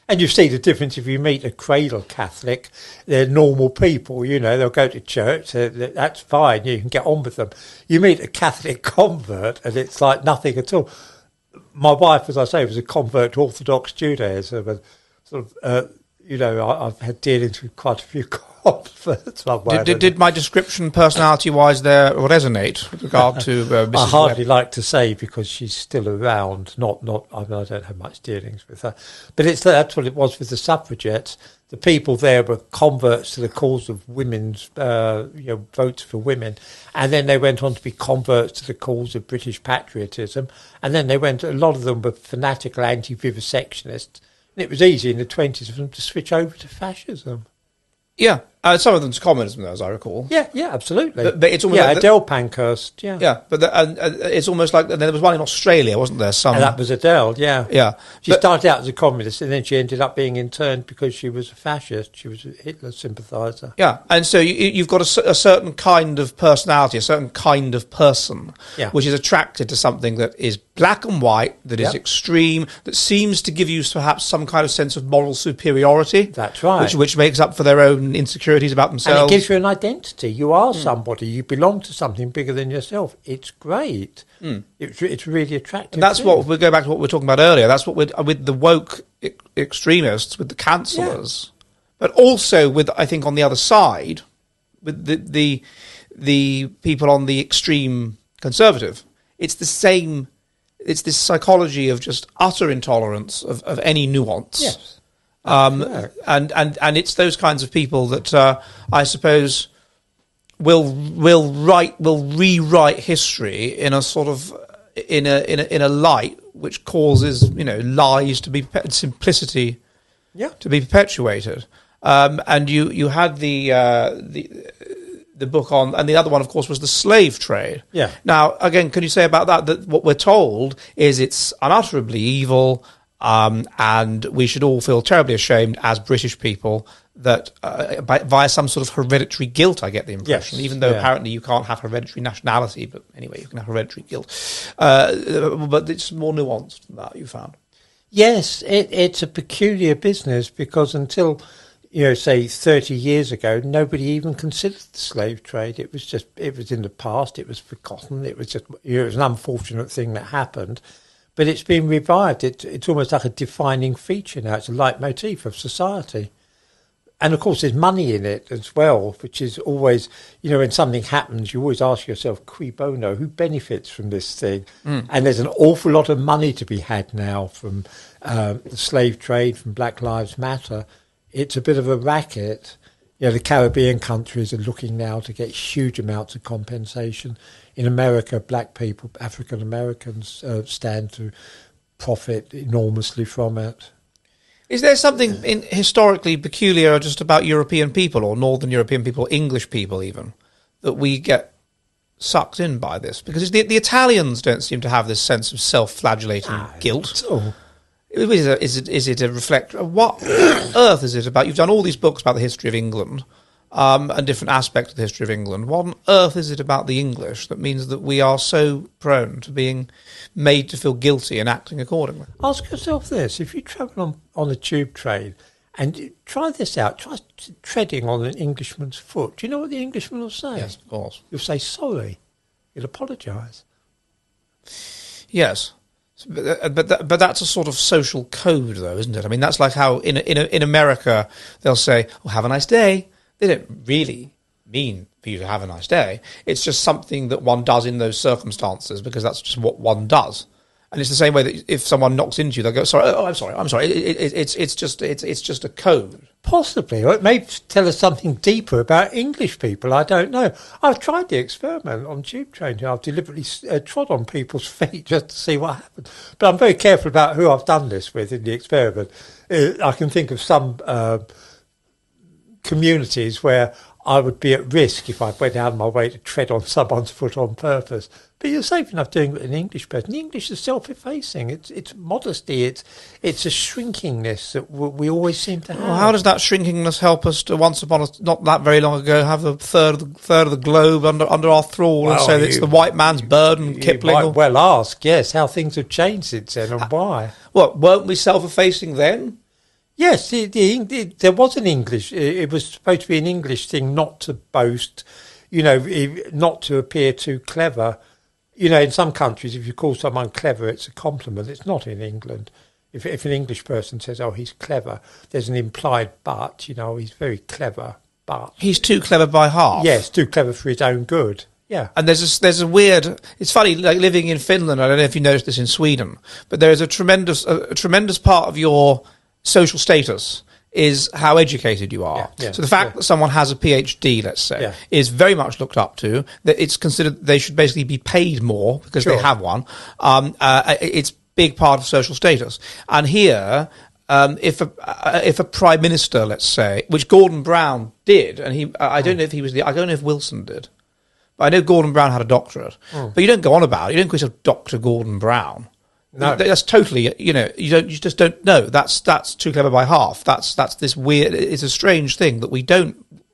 And you see the difference if you meet a cradle Catholic. They're normal people, you know, they'll go to church, that's fine, you can get on with them. You meet a Catholic convert and it's like nothing at all. My wife, as I say, was a convert to Orthodox Judaism, and sort of, uh, you know, I, I've had dealings with quite a few converts. Did, did, did my description, personality-wise, there resonate with regard to uh, Missus I hardly Webb? like to say because she's still around. Not, not. I, mean, I don't have much dealings with her, but it's that's what it was with the suffragettes. The people there were converts to the cause of women's, uh, you know, votes for women, and then they went on to be converts to the cause of British patriotism, and then they went. A lot of them were fanatical anti-vivisectionists, and it was easy in the twenties for them to switch over to fascism. Yeah, uh, some of them's communism, though, as I recall. Yeah, yeah, absolutely. But, but it's almost yeah, like the, Adele Pankhurst. Yeah, yeah, but the, uh, uh, it's almost like there was one in Australia, wasn't there? Some and that was Adele. Yeah, yeah. She but, started out as a communist, and then she ended up being interned because she was a fascist. She was a Hitler sympathiser. Yeah, and so you, you've got a, a certain kind of personality, a certain kind of person, yeah. which is attracted to something that is black and white, that is yep. extreme, that seems to give you perhaps some kind of sense of moral superiority. That's right. Which, which makes up for their own insecurities about themselves. And it gives you an identity. You are mm. somebody. You belong to something bigger than yourself. It's great. Mm. It's, it's really attractive. And that's too. what we go back to what we were talking about earlier. That's what we're, with the woke e- extremists, with the cancellers, yeah. but also with, I think, on the other side, with the, the the people on the extreme conservative. It's the same. It's this psychology of just utter intolerance of, of any nuance. Yes. Um, and, and, and it's those kinds of people that uh, I suppose will will write will rewrite history in a sort of in a in a, in a light which causes, you know, lies to be simplicity yeah. to be perpetuated. Um, and you you had the uh, the the book on, and the other one, of course, was the slave trade. Yeah. Now, again, can you say about that that what we're told is it's unutterably evil. Um, and we should all feel terribly ashamed as British people that uh, by, via some sort of hereditary guilt, I get the impression, yes, even though yeah. apparently you can't have hereditary nationality, but anyway, you can have hereditary guilt. Uh, but it's more nuanced than that, you found. Yes, it, it's a peculiar business because until, you know, say thirty years ago, nobody even considered the slave trade. It was just, it was in the past, it was forgotten, it was just, you know, it was an unfortunate thing that happened. But it's been revived. It, it's almost like a defining feature now. It's a leitmotif of society. And, of course, there's money in it as well, which is always, you know, when something happens, you always ask yourself, cui bono, who benefits from this thing? Mm. And there's an awful lot of money to be had now from um, the slave trade, from Black Lives Matter. It's a bit of a racket. You know, the Caribbean countries are looking now to get huge amounts of compensation. In America, black people, African Americans, uh, stand to profit enormously from it. Is there something in, historically peculiar just about European people, or Northern European people, English people even, that we get sucked in by this? Because the, the Italians don't seem to have this sense of self-flagellating ah, guilt. Oh. Is it, is it, is it a reflect? What on earth is it about? You've done all these books about the history of England. Um, and different aspects of the history of England. What on earth is it about the English that means that we are so prone to being made to feel guilty and acting accordingly? Ask yourself this. If you travel on, on a tube train and try this out, try treading on an Englishman's foot, do you know what the Englishman will say? Yes, of course. You'll say sorry. You'll apologise. Yes. But but that, but that's a sort of social code, though, isn't it? I mean, that's like how in in in America they'll say, "Oh, have a nice day." They don't really mean for you to have a nice day. It's just something that one does in those circumstances because that's just what one does. And it's the same way that if someone knocks into you, they'll go, "Sorry, oh, I'm sorry, I'm sorry." It, it, it's it's just it's it's just a code. Possibly, or it may tell us something deeper about English people. I don't know. I've tried the experiment on tube trains. I've deliberately uh, trod on people's feet just to see what happened. But I'm very careful about who I've done this with in the experiment. Uh, I can think of some Uh, communities where I would be at risk if I went out of my way to tread on someone's foot on purpose. But you're safe enough doing it with an English person. The English is self-effacing. It's it's modesty. It's it's a shrinkingness that w- we always seem to have. Well, how does that shrinkingness help us to once upon a not that very long ago have a third of the, third of the globe under under our thrall well, and say that it's the white man's burden? You Kipling might or, well ask, yes, how things have changed since then and why. What, weren't we self-effacing then? Yes, the, the, the, there was an English. It, it was supposed to be an English thing, not to boast, you know, it, not to appear too clever. You know, in some countries, if you call someone clever, it's a compliment. It's not in England. If if an English person says, "Oh, he's clever," there's an implied "but." You know, he's very clever, but He's too clever by half. yes, too clever for his own good. Yeah. And there's a, there's a weird. It's funny, like living in Finland. I don't know if you noticed this in Sweden, but there is a tremendous, a, a tremendous part of your social status is how educated you are. Yeah, yeah, so the fact yeah. that someone has a PhD, let's say, Yeah. is very much looked up to. That it's considered they should basically be paid more because Sure. they have one. Um, uh, it's big part of social status. And here. Um, if a uh, if a prime minister, let's say, which Gordon Brown did, and he, I don't know if he was the, I don't know if Wilson did, but I know Gordon Brown had a doctorate. Mm. But you don't go on about it. You don't call yourself Doctor Gordon Brown. No. That's totally, you know, you don't, you just don't know. That's that's too clever by half. That's that's this weird. It's a strange thing that we don't,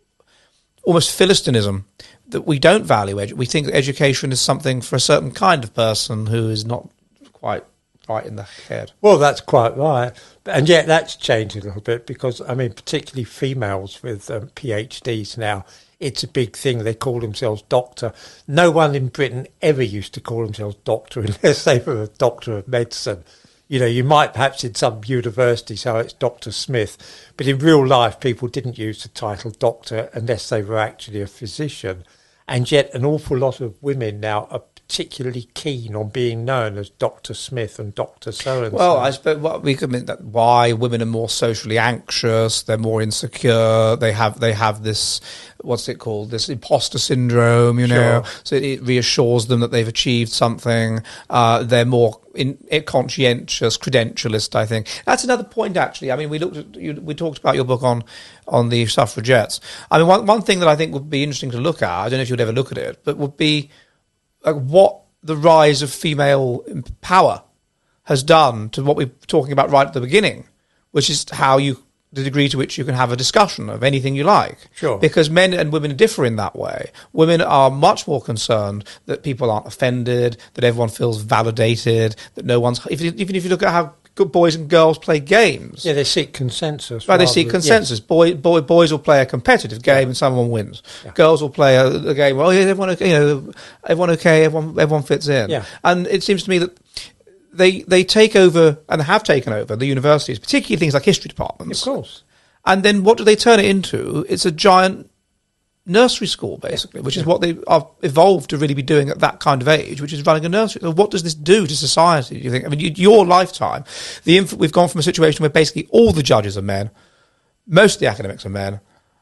almost Philistinism, that we don't value. Edu- we think that education is something for a certain kind of person who is not quite right in the head. Well, that's quite right. And yet that's changed a little bit because, I mean, particularly females with um, PhDs now, it's a big thing. They call themselves doctor. No one in Britain ever used to call themselves doctor unless they were a doctor of medicine. You know, you might perhaps in some university say oh, it's Doctor Smith, but in real life people didn't use the title doctor unless they were actually a physician. And yet an awful lot of women now are particularly keen on being known as Doctor Smith and Doctor so-and-so. Well, I suppose what we could mean that why women are more socially anxious, they're more insecure, they have they have this, what's it called, this imposter syndrome, you know, Sure. so it reassures them that they've achieved something. Uh, they're more in, in conscientious, credentialist, I think. That's another point, actually. I mean, we looked at, you, we talked about your book on on the suffragettes. I mean, one, one thing that I think would be interesting to look at, I don't know if you'd ever look at it, but would be like what the rise of female power has done to what we were talking about right at the beginning, which is how you, the degree to which you can have a discussion of anything you like. Sure. Because men and women differ in that way. Women are much more concerned that people aren't offended, that everyone feels validated, that no one's, if, even if you look at how good boys and girls play games. Yeah, they seek consensus. Right, they rather seek than- consensus. yes. Boy, boy, boys will play a competitive game and someone wins. Yeah. Girls will play a, a game. Well, yeah, everyone, okay, you know, everyone okay, everyone, everyone fits in. Yeah. And it seems to me that they they take over and have taken over the universities, particularly things like history departments. Of course. And then what do they turn it into? It's a giant nursery school, basically, which is what they are evolved to really be doing at that kind of age, which is running a nursery. So what does this do to society, do you think? I mean, you, your lifetime, the inf- we've gone from a situation where basically all the judges are men, most of the academics are men,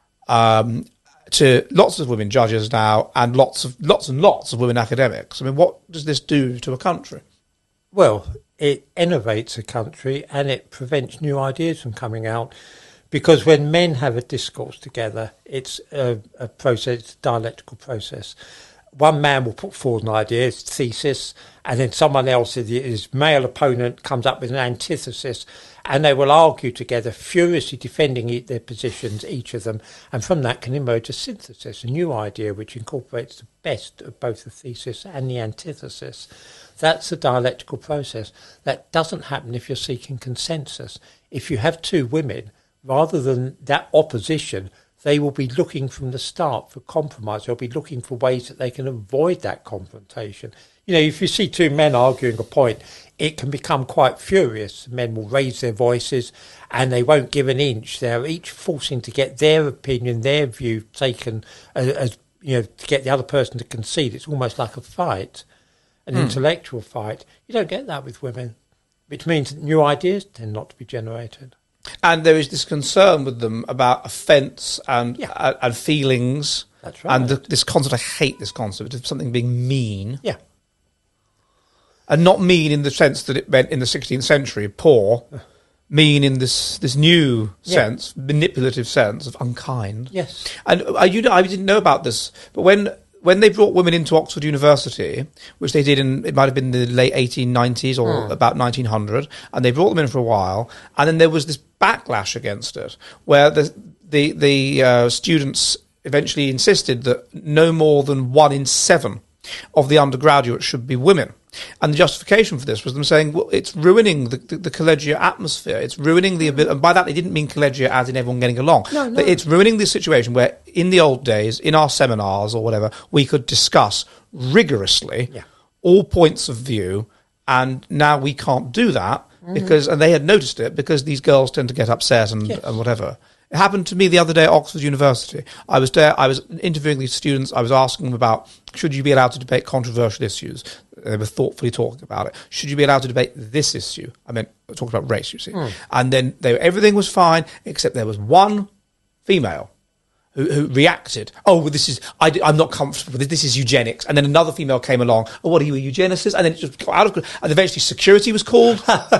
um, to lots of women judges now, and lots of lots and lots of women academics. I mean, what does this do to a country? Well, it innovates a country and it prevents new ideas from coming out. Because when men have a discourse together, it's a, a process, a dialectical process. One man will put forward an idea, his thesis, and then someone else, his male opponent, comes up with an antithesis, and they will argue together, furiously defending e- their positions, each of them, and from that can emerge a synthesis, a new idea which incorporates the best of both the thesis and the antithesis. That's a dialectical process. That doesn't happen if you're seeking consensus. If you have two women, rather than that opposition, they will be looking from the start for compromise. They'll be looking for ways that they can avoid that confrontation. You know, if you see two men arguing a point, it can become quite furious. Men will raise their voices and they won't give an inch. They're each forcing to get their opinion, their view taken as, as you know, to get the other person to concede. It's almost like a fight, an Hmm. intellectual fight. You don't get that with women, which means that new ideas tend not to be generated. And there is this concern with them about offence and Yeah. uh, and feelings. That's right. And the, this concept, I hate this concept of something being mean. Yeah. And not mean in the sense that it meant in the sixteenth century, poor. Mean in this this new Yeah. sense, manipulative sense of unkind. Yes. And uh, you know, I didn't know about this, but when when they brought women into Oxford University, which they did in, it might have been the late eighteen nineties or Hmm. about nineteen hundred, and they brought them in for a while, and then there was this backlash against it, where the the the uh, students eventually insisted that no more than one in seven of the undergraduates should be women. And the justification for this was them saying, well, it's ruining the, the, the collegiate atmosphere. It's ruining the ability, and by that they didn't mean collegiate as in everyone getting along. No, no. It's ruining the situation where in the old days, in our seminars or whatever, we could discuss rigorously Yeah. all points of view, and now we can't do that because, and they had noticed it, because these girls tend to get upset and, Yes. and whatever. It happened to me the other day at Oxford University. I was there, I was interviewing these students, I was asking them about, should you be allowed to debate controversial issues? They were thoughtfully talking about it. Should you be allowed to debate this issue? I mean, talking about race, you see. Mm. And then they, everything was fine, except there was one female who, who reacted, oh, well, this is, I, am not comfortable with this, this is eugenics. And then another female came along, oh, what are you, a eugenicist? And then it just got out of, and eventually security was called.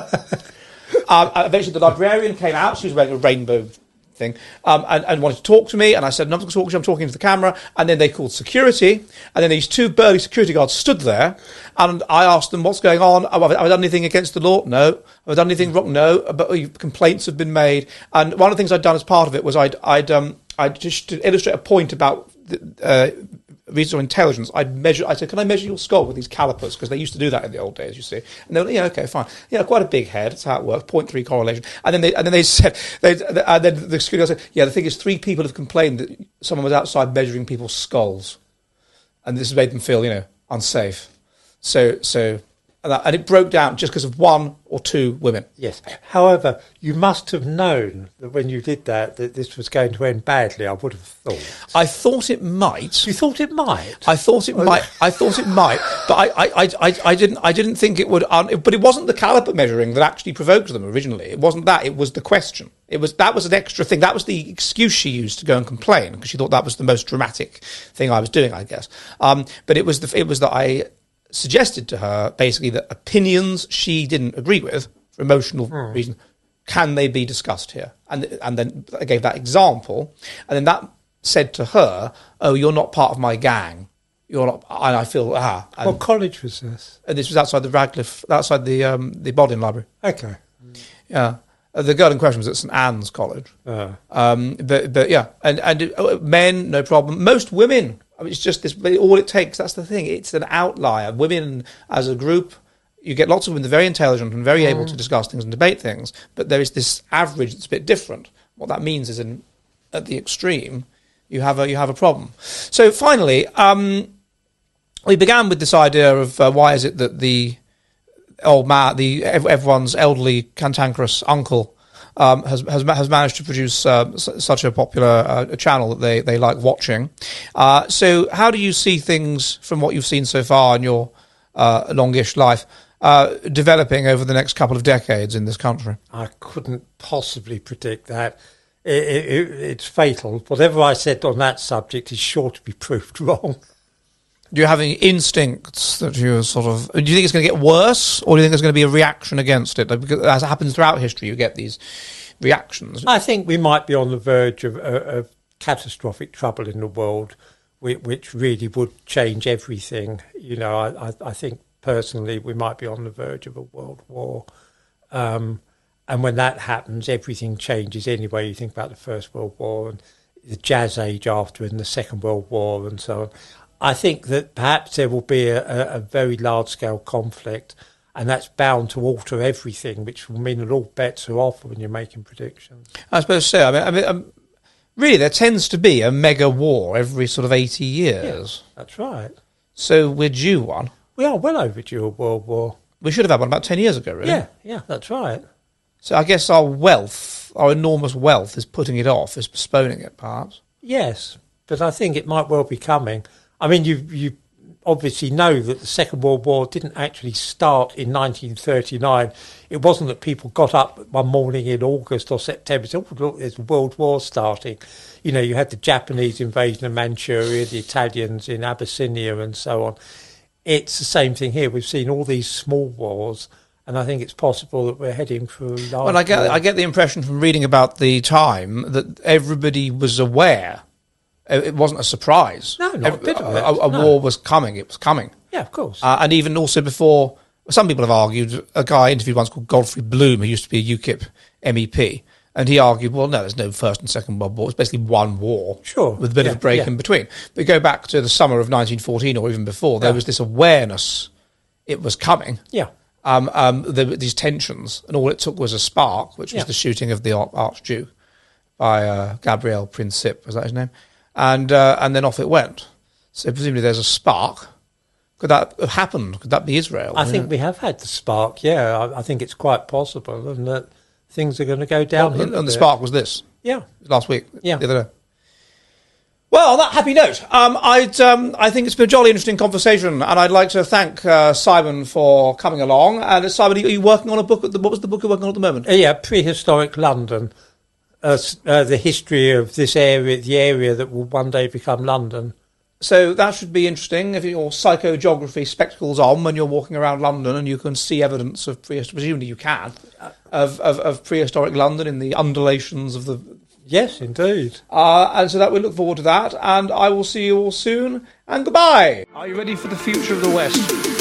um, eventually the librarian came out, she was wearing a rainbow thing, um, and, and wanted to talk to me, and I said, no, I'm not going to talk to you, I'm talking to the camera, and then they called security, and then these two burly security guards stood there, and I asked them, what's going on? Have I, have I done anything against the law? No. Have I done anything wrong? No. But uh, complaints have been made, and one of the things I'd done as part of it was I'd, I'd, um, I'd just to illustrate a point about uh, reasonable intelligence, I'd measure, I said, can I measure your skull with these calipers? Because they used to do that in the old days, you see. And they were, yeah, okay, fine. Yeah, quite a big head, that's how it works, zero point three correlation. And then they, and then they said, they, and then the security guard said, yeah, the thing is, three people have complained that someone was outside measuring people's skulls. And this made them feel, you know, unsafe. So, so, and, that, and it broke down just because of one or two women. Yes. However, you must have known that when you did that, that this was going to end badly, I would have thought. I thought it might. You thought it might? I thought it might. I thought it might, but I, I, I, I, I didn't. I didn't think it would. Um, but it wasn't the caliper measuring that actually provoked them originally. It wasn't that. It was the question. It was that was an extra thing. That was the excuse she used to go and complain because she thought that was the most dramatic thing I was doing, I guess. Um, but it was the. It was that I suggested to her basically that opinions she didn't agree with for emotional Hmm. reasons, can they be discussed here? And and then I gave that example, and then that said to her, "Oh, you're not part of my gang. You're not." And I feel ah. And, What college was this? and this was outside the Radcliffe, outside the um, the Bodleian Library. Okay. Yeah, uh, the girl in question was at St Anne's College. Uh, Um, but but yeah, and and uh, men, no problem. Most women. I mean, it's just this. All it takes. That's the thing. It's an outlier. Women as a group, you get lots of women. They're very intelligent and very able to discuss things and debate things. But there is this average that's a bit different. What that means is, in at the extreme, you have a you have a problem. So finally, um, we began with this idea of uh, why is it that the old man, the everyone's elderly cantankerous uncle. Um, has, has has managed to produce uh, s- such a popular uh, channel that they, they like watching. Uh, so how do you see things from what you've seen so far in your uh, longish life uh, developing over the next couple of decades in this country? I couldn't possibly predict that. It, it, it's fatal. Whatever I said on that subject is sure to be proved wrong. Do you have any instincts that you sort of... Do you think it's going to get worse, or do you think there's going to be a reaction against it? Because as it happens throughout history, you get these reactions. I think we might be on the verge of, of, of catastrophic trouble in the world, which, which really would change everything. You know, I, I, I think personally we might be on the verge of a world war. Um, and when that happens, everything changes anyway. You think about the First World War and the Jazz Age after and the Second World War and so on. I think that perhaps there will be a, a, a very large-scale conflict, and that's bound to alter everything, which will mean that all bets are off when you're making predictions. I suppose so. I mean, I mean um, really, there tends to be a mega war every sort of eighty years. Yeah, that's right. So we're due one. We are well overdue a world war. We should have had one about ten years ago, really. Yeah, yeah, that's right. So I guess our wealth, our enormous wealth, is putting it off, is postponing it, perhaps. Yes, but I think it might well be coming. I mean, you you obviously know that the Second World War didn't actually start in nineteen thirty-nine. It wasn't that people got up one morning in August or September and said, oh, look, there's a world war starting. You know, you had the Japanese invasion of Manchuria, the Italians in Abyssinia and so on. It's the same thing here. We've seen all these small wars, and I think it's possible that we're heading for a large Well, I get, war. I get the impression from reading about the time that everybody was aware. It wasn't a surprise. No, not a bit of it. A, a No. war was coming. It was coming. Yeah, of course. Uh, and even also before, some people have argued, a guy interviewed once called Godfrey Bloom, who used to be a UKIP M E P, and he argued, well, no, there's no First and Second World War. It's basically one war. Sure. With a bit Yeah, of a break yeah. in between. But go back to the summer of nineteen fourteen or even before, there Yeah. was this awareness it was coming. Yeah. Um, um, the, these tensions, and all it took was a spark, which was Yeah. the shooting of the Arch- Archduke by uh, Gabriel Princip, was that his name? And uh, and then off it went. So presumably there's a spark. Could that have happened? Could that be Israel? I think we have had the spark, yeah. I, I think it's quite possible, and that things are going to go downhill. Well, a and the bit. spark was this Yeah. last week. Yeah. The other day. Well, on that happy note, um, I'd, um, I think it's been a jolly interesting conversation, and I'd like to thank uh, Simon for coming along. And uh, Simon, are you working on a book? At the, what was the book you're working on at the moment? Uh, yeah, prehistoric London. Uh, s- uh, the history of this area, the area that will one day become London. So that should be interesting if your psychogeography spectacles on when you're walking around London and you can see evidence of prehistoric, presumably you can, of, of, of prehistoric London in the undulations of the... Yes, indeed. Uh, and so that we look forward to that, and I will see you all soon, and goodbye! Are you ready for the future of the West?